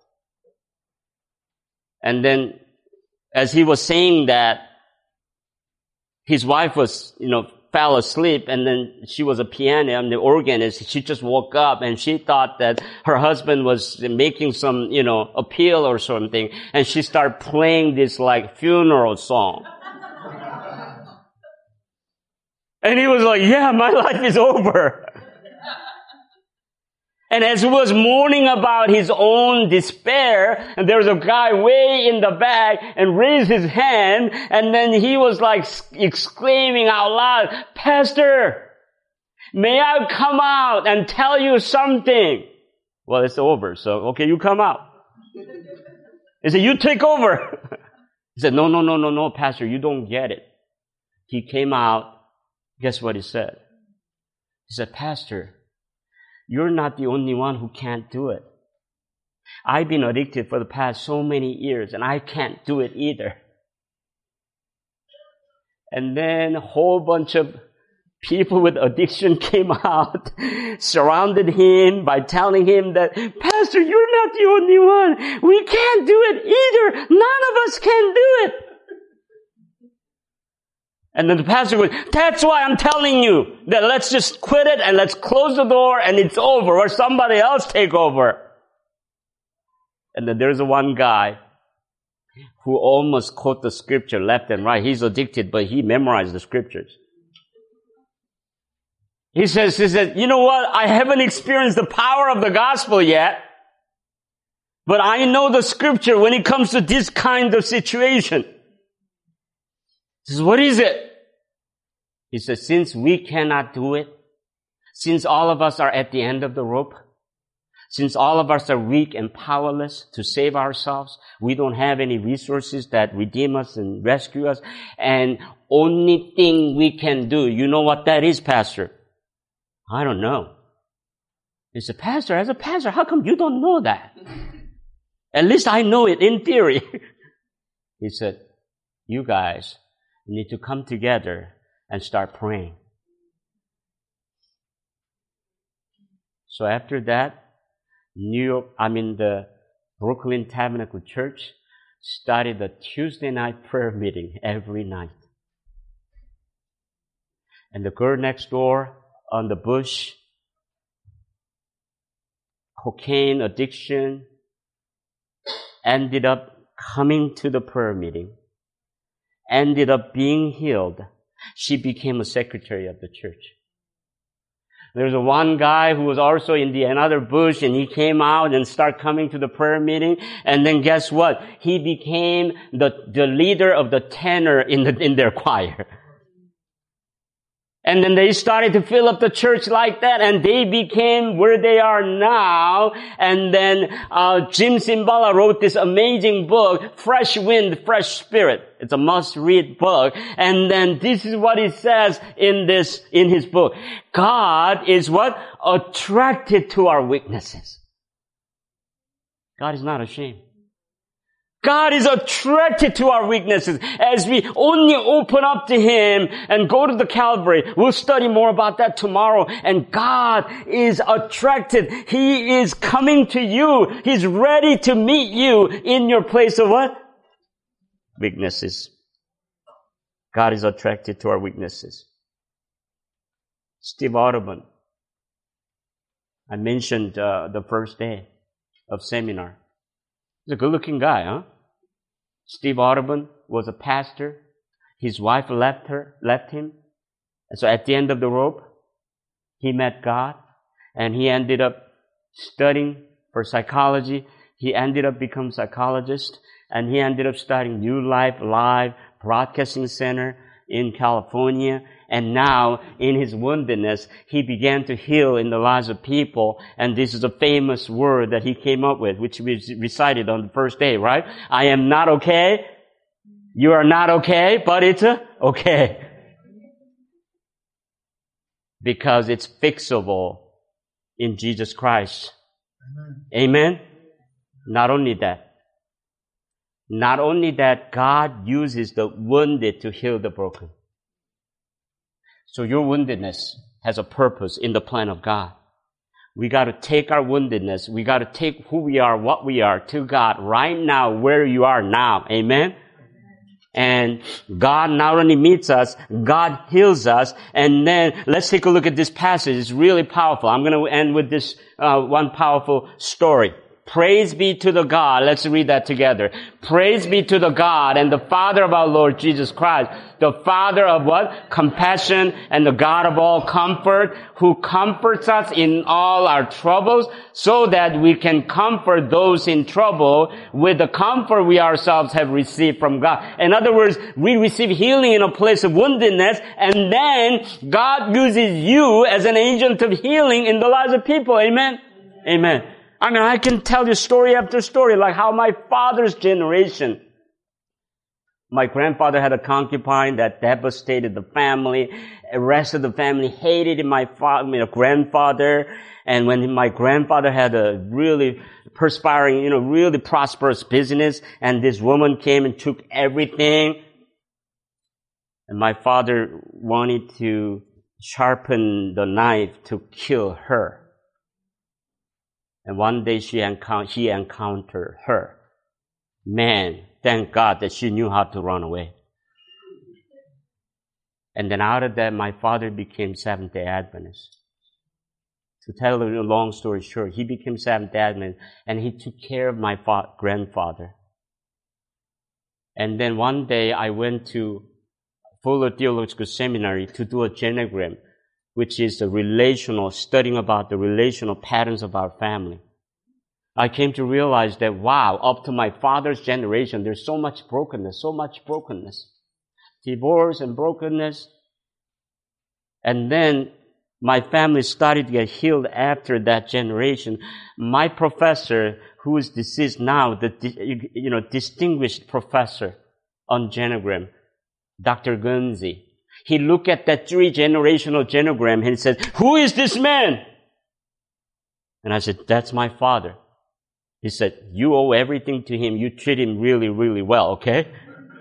And then as he was saying that, his wife was, fell asleep, and then she was a piano and the organist. She just woke up and she thought that her husband was making some, appeal or something, and she started playing this like funeral song. And he was like, yeah, my life is over. And as he was mourning about his own despair, and there was a guy way in the back and raised his hand, and then he was like exclaiming out loud, Pastor, may I come out and tell you something? Well, it's over, so okay, you come out. He said, you take over. He said, no, Pastor, you don't get it. He came out, guess what he said? He said, Pastor, you're not the only one who can't do it. I've been addicted for the past so many years, and I can't do it either. And then a whole bunch of people with addiction came out, surrounded him by telling him that, Pastor, you're not the only one. We can't do it either. None of us can do it. And then the pastor goes, that's why I'm telling you that let's just quit it and let's close the door and it's over, or somebody else take over. And then there's one guy who almost quote the scripture left and right. He's addicted, but he memorized the scriptures. He says, you know what? I haven't experienced the power of the gospel yet, but I know the scripture when it comes to this kind of situation. He says, what is it? He says, since we cannot do it, since all of us are at the end of the rope, since all of us are weak and powerless to save ourselves, we don't have any resources that redeem us and rescue us, and only thing we can do, you know what that is, Pastor? I don't know. He said, Pastor, as a pastor, how come you don't know that? At least I know it in theory. He said, you guys need to come together and start praying. So after that, the Brooklyn Tabernacle Church started a Tuesday night prayer meeting every night. And the girl next door on the bush, cocaine addiction, ended up coming to the prayer meeting, ended up being healed. She became a secretary of the church. There's one guy who was also in another bush, and he came out and started coming to the prayer meeting. And then guess what? He became the leader of the tenor in their choir. And then they started to fill up the church like that, and they became where they are now. And then Jim Cymbala wrote this amazing book, Fresh Wind, Fresh Spirit. It's a must-read book. And then this is what he says in his book. God is what? Attracted to our weaknesses. God is not ashamed. God is attracted to our weaknesses as we only open up to Him and go to the Calvary. We'll study more about that tomorrow. And God is attracted. He is coming to you. He's ready to meet you in your place of what? Weaknesses. God is attracted to our weaknesses. Steve Audubon. I mentioned the first day of seminar. He's a good-looking guy, huh? Steve Audubon was a pastor. His wife left him. And so at the end of the rope, He met God, and he ended up studying for psychology. He ended up becoming a psychologist, and he ended up starting New Life Live Broadcasting Center in California. And now, in his woundedness, he began to heal in the lives of people. And this is a famous word that he came up with, which we recited on the first day, right? I am not okay. You are not okay, but it's okay. Because it's fixable in Jesus Christ. Amen? Not only that. Not only that, God uses the wounded to heal the broken. So your woundedness has a purpose in the plan of God. We got to take our woundedness, we got to take who we are, what we are, to God right now, where you are now. Amen? And God not only meets us, God heals us. And then let's take a look at this passage. It's really powerful. I'm going to end with this one powerful story. Praise be to the God. Let's read that together. Praise be to the God and the Father of our Lord Jesus Christ, the Father of what? Compassion and the God of all comfort, who comforts us in all our troubles so that we can comfort those in trouble with the comfort we ourselves have received from God. In other words, we receive healing in a place of woundedness, and then God uses you as an agent of healing in the lives of people. Amen? Amen. I mean, I can tell you story after story, like how my father's generation, my grandfather had a concubine that devastated the family. The rest of the family hated my grandfather. And when my grandfather had a really perspiring, really prosperous business, and this woman came and took everything, and my father wanted to sharpen the knife to kill her. And one day he encountered her. Man, thank God that she knew how to run away. And then out of that, my father became Seventh-day Adventist. To tell a long story short, he became Seventh-day Adventist, and he took care of my grandfather. And then one day I went to Fuller Theological Seminary to do a genogram, which is studying about the relational patterns of our family. I came to realize that, wow, up to my father's generation, there's so much brokenness. Divorce and brokenness. And then my family started to get healed after that generation. My professor, who is deceased now, the distinguished professor on genogram, Dr. Gunzi, he looked at that 3-generational genogram and he said, "Who is this man?" And I said, "That's my father." He said, "You owe everything to him. You treat him really, really well, okay?"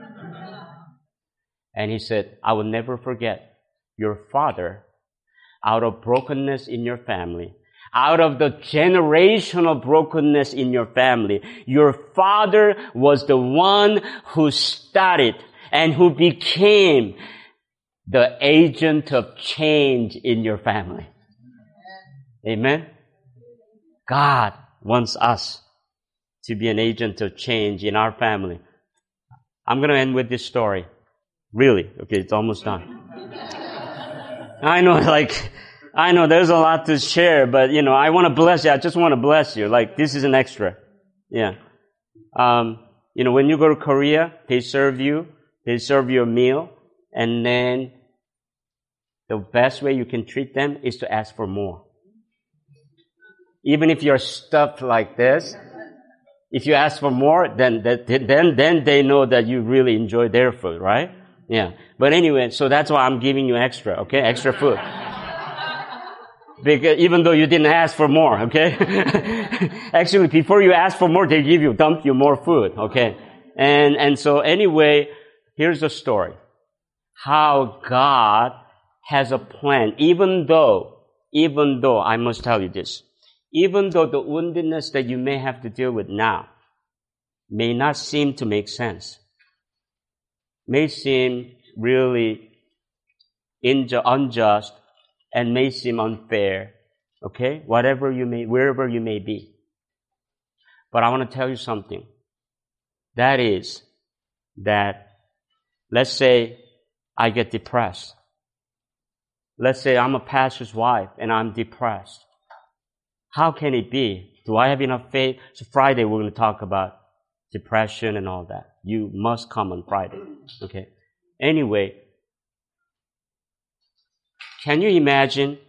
And he said, "I will never forget your father, out of brokenness in your family, out of the generational brokenness in your family, your father was the one who started and who became the agent of change in your family." Amen? God wants us to be an agent of change in our family. I'm going to end with this story. Really. Okay, it's almost done. I know there's a lot to share, but I want to bless you. I just want to bless you. This is an extra. Yeah. When you go to Korea, they serve you a meal, and then the best way you can treat them is to ask for more. Even if you're stuffed like this, if you ask for more, then they know that you really enjoy their food, right? Yeah. But anyway, so that's why I'm giving you extra, okay? Extra food. Because even though you didn't ask for more, okay? Actually, before you ask for more, they dump you more food, okay? And so anyway, here's the story. How God has a plan, even though, I must tell you this, even though the woundedness that you may have to deal with now may not seem to make sense, may seem really unjust, and may seem unfair, okay? Wherever you may be. But I want to tell you something. That is that, let's say I get depressed. Let's say I'm a pastor's wife and I'm depressed. How can it be? Do I have enough faith? So Friday we're going to talk about depression and all that. You must come on Friday. Okay? Anyway, can you imagine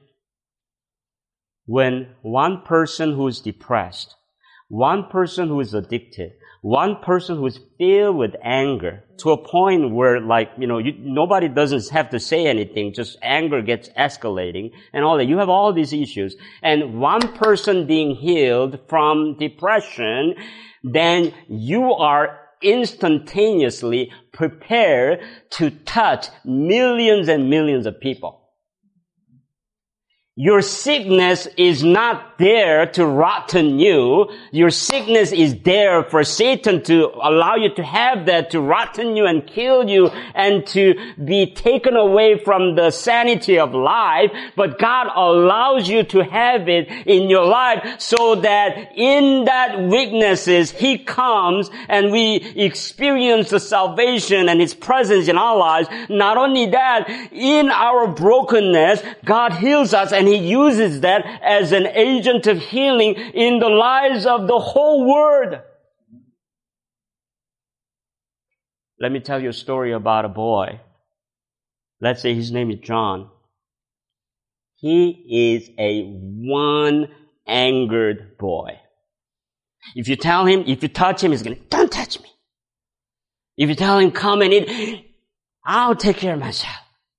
when one person who is depressed, one person who is addicted, one person who is filled with anger to a point where nobody doesn't have to say anything, just anger gets escalating and all that. You have all these issues. And one person being healed from depression, then you are instantaneously prepared to touch millions and millions of people. Your sickness is not there to rotten you. Your sickness is there for Satan to allow you to have that, to rotten you and kill you and to be taken away from the sanity of life. But God allows you to have it in your life so that in that weaknesses, He comes and we experience the salvation and His presence in our lives. Not only that, in our brokenness, God heals us and He uses that as an agent of healing in the lives of the whole world. Let me tell you a story about a boy. Let's say his name is John. He is a one-angered boy. If you touch him, he's going to, don't touch me. If you tell him, come and eat, I'll take care of myself.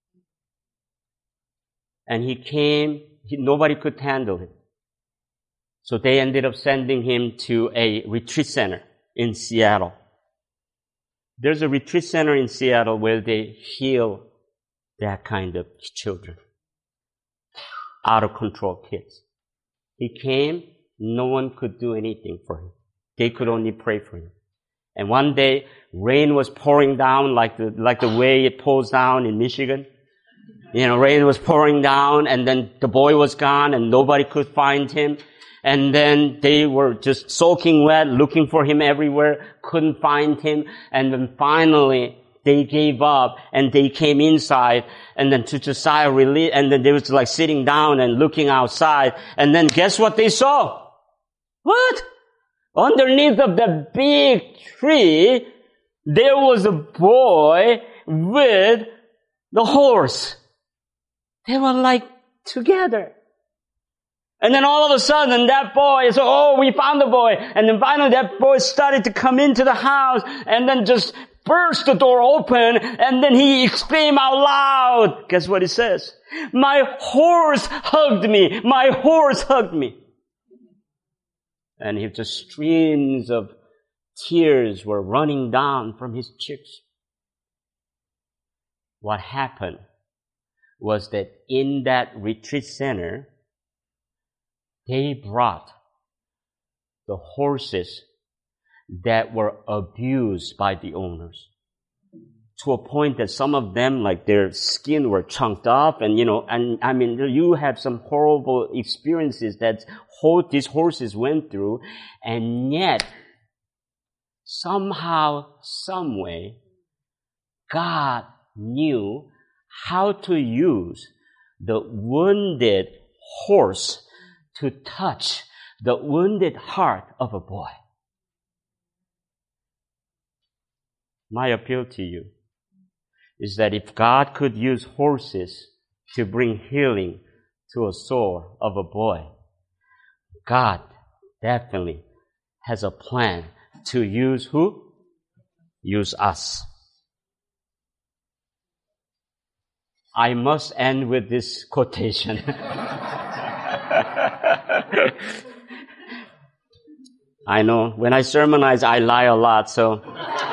And he came, nobody could handle him. So they ended up sending him to a retreat center in Seattle. There's a retreat center in Seattle where they heal that kind of children. Out of control kids. He came, no one could do anything for him. They could only pray for him. And one day, rain was pouring down like the way it pours down in Michigan. Rain was pouring down, and then the boy was gone, and nobody could find him. And then they were just soaking wet, looking for him everywhere, couldn't find him. And then finally, they gave up, and they came inside, and then to sigh of relief, and then they was like sitting down and looking outside. And then guess what they saw? What? Underneath of the big tree, there was a boy with the horse. They were like together. And then all of a sudden that boy, we found the boy. And then finally that boy started to come into the house and then just burst the door open and then he exclaimed out loud. Guess what he says? My horse hugged me. My horse hugged me. And just streams of tears were running down from his cheeks. What happened was that in that retreat center, they brought the horses that were abused by the owners to a point that some of them, like their skin were chunked off and you have some horrible experiences that these horses went through, and yet somehow, some way, God knew how to use the wounded horse to touch the wounded heart of a boy. My appeal to you is that if God could use horses to bring healing to a soul of a boy, God definitely has a plan to use who? Use us. I must end with this quotation. I know, when I sermonize, I lie a lot, so.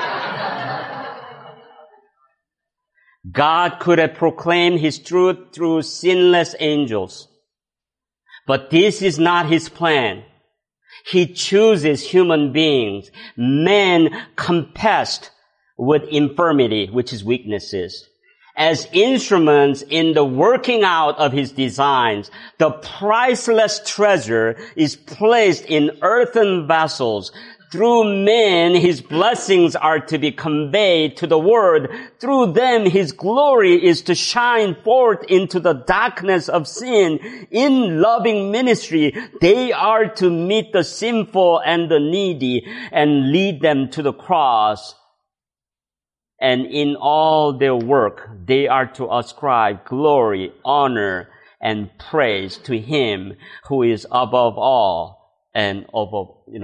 God could have proclaimed His truth through sinless angels. But this is not His plan. He chooses human beings, men compassed with infirmity, which is weaknesses, as instruments in the working out of His designs. The priceless treasure is placed in earthen vessels Through men, his blessings are to be conveyed to the world. Through them, his glory is to shine forth into the darkness of sin. In loving ministry, they are to meet the sinful and the needy and lead them to the cross. And in all their work, they are to ascribe glory, honor, and praise to him who is above all and over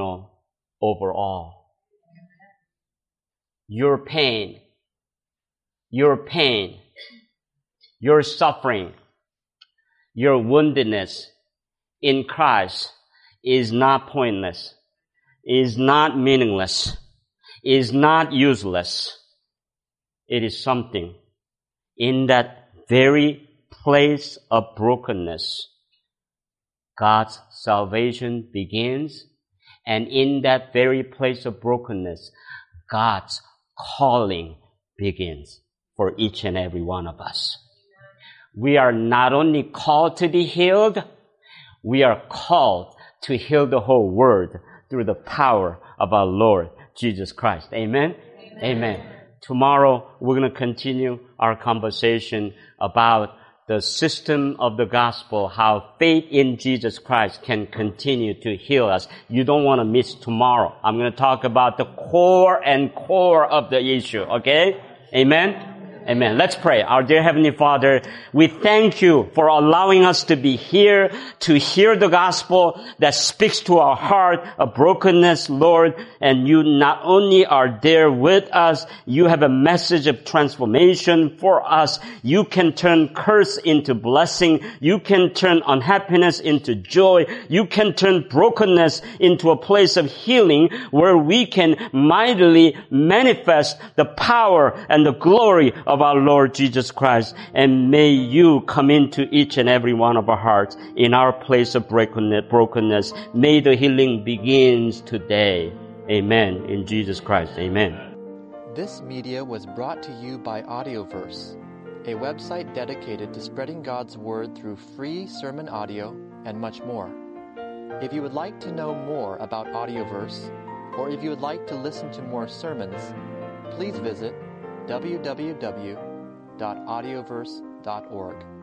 all. Your pain, your suffering, your woundedness in Christ is not pointless, is not meaningless, is not useless. It is something. In that very place of brokenness, God's salvation begins. And in that very place of brokenness, God's calling begins for each and every one of us. We are not only called to be healed, we are called to heal the whole world through the power of our Lord Jesus Christ. Amen? Amen. Tomorrow, we're going to continue our conversation about the system of the gospel, how faith in Jesus Christ can continue to heal us. You don't want to miss tomorrow. I'm going to talk about the core of the issue, okay? Amen? Amen. Let's pray. Our dear Heavenly Father, we thank you for allowing us to be here to hear the gospel that speaks to our heart of brokenness, Lord. And you not only are there with us, you have a message of transformation for us. You can turn curse into blessing. You can turn unhappiness into joy. You can turn brokenness into a place of healing where we can mightily manifest the power and the glory of our Lord Jesus Christ. And may you come into each and every one of our hearts in our place of brokenness. May the healing begins today. Amen. In Jesus Christ. Amen. This media was brought to you by Audioverse, a website dedicated to spreading God's Word through free sermon audio and much more. If you would like to know more about Audioverse, or if you would like to listen to more sermons, please visit www.audioverse.org.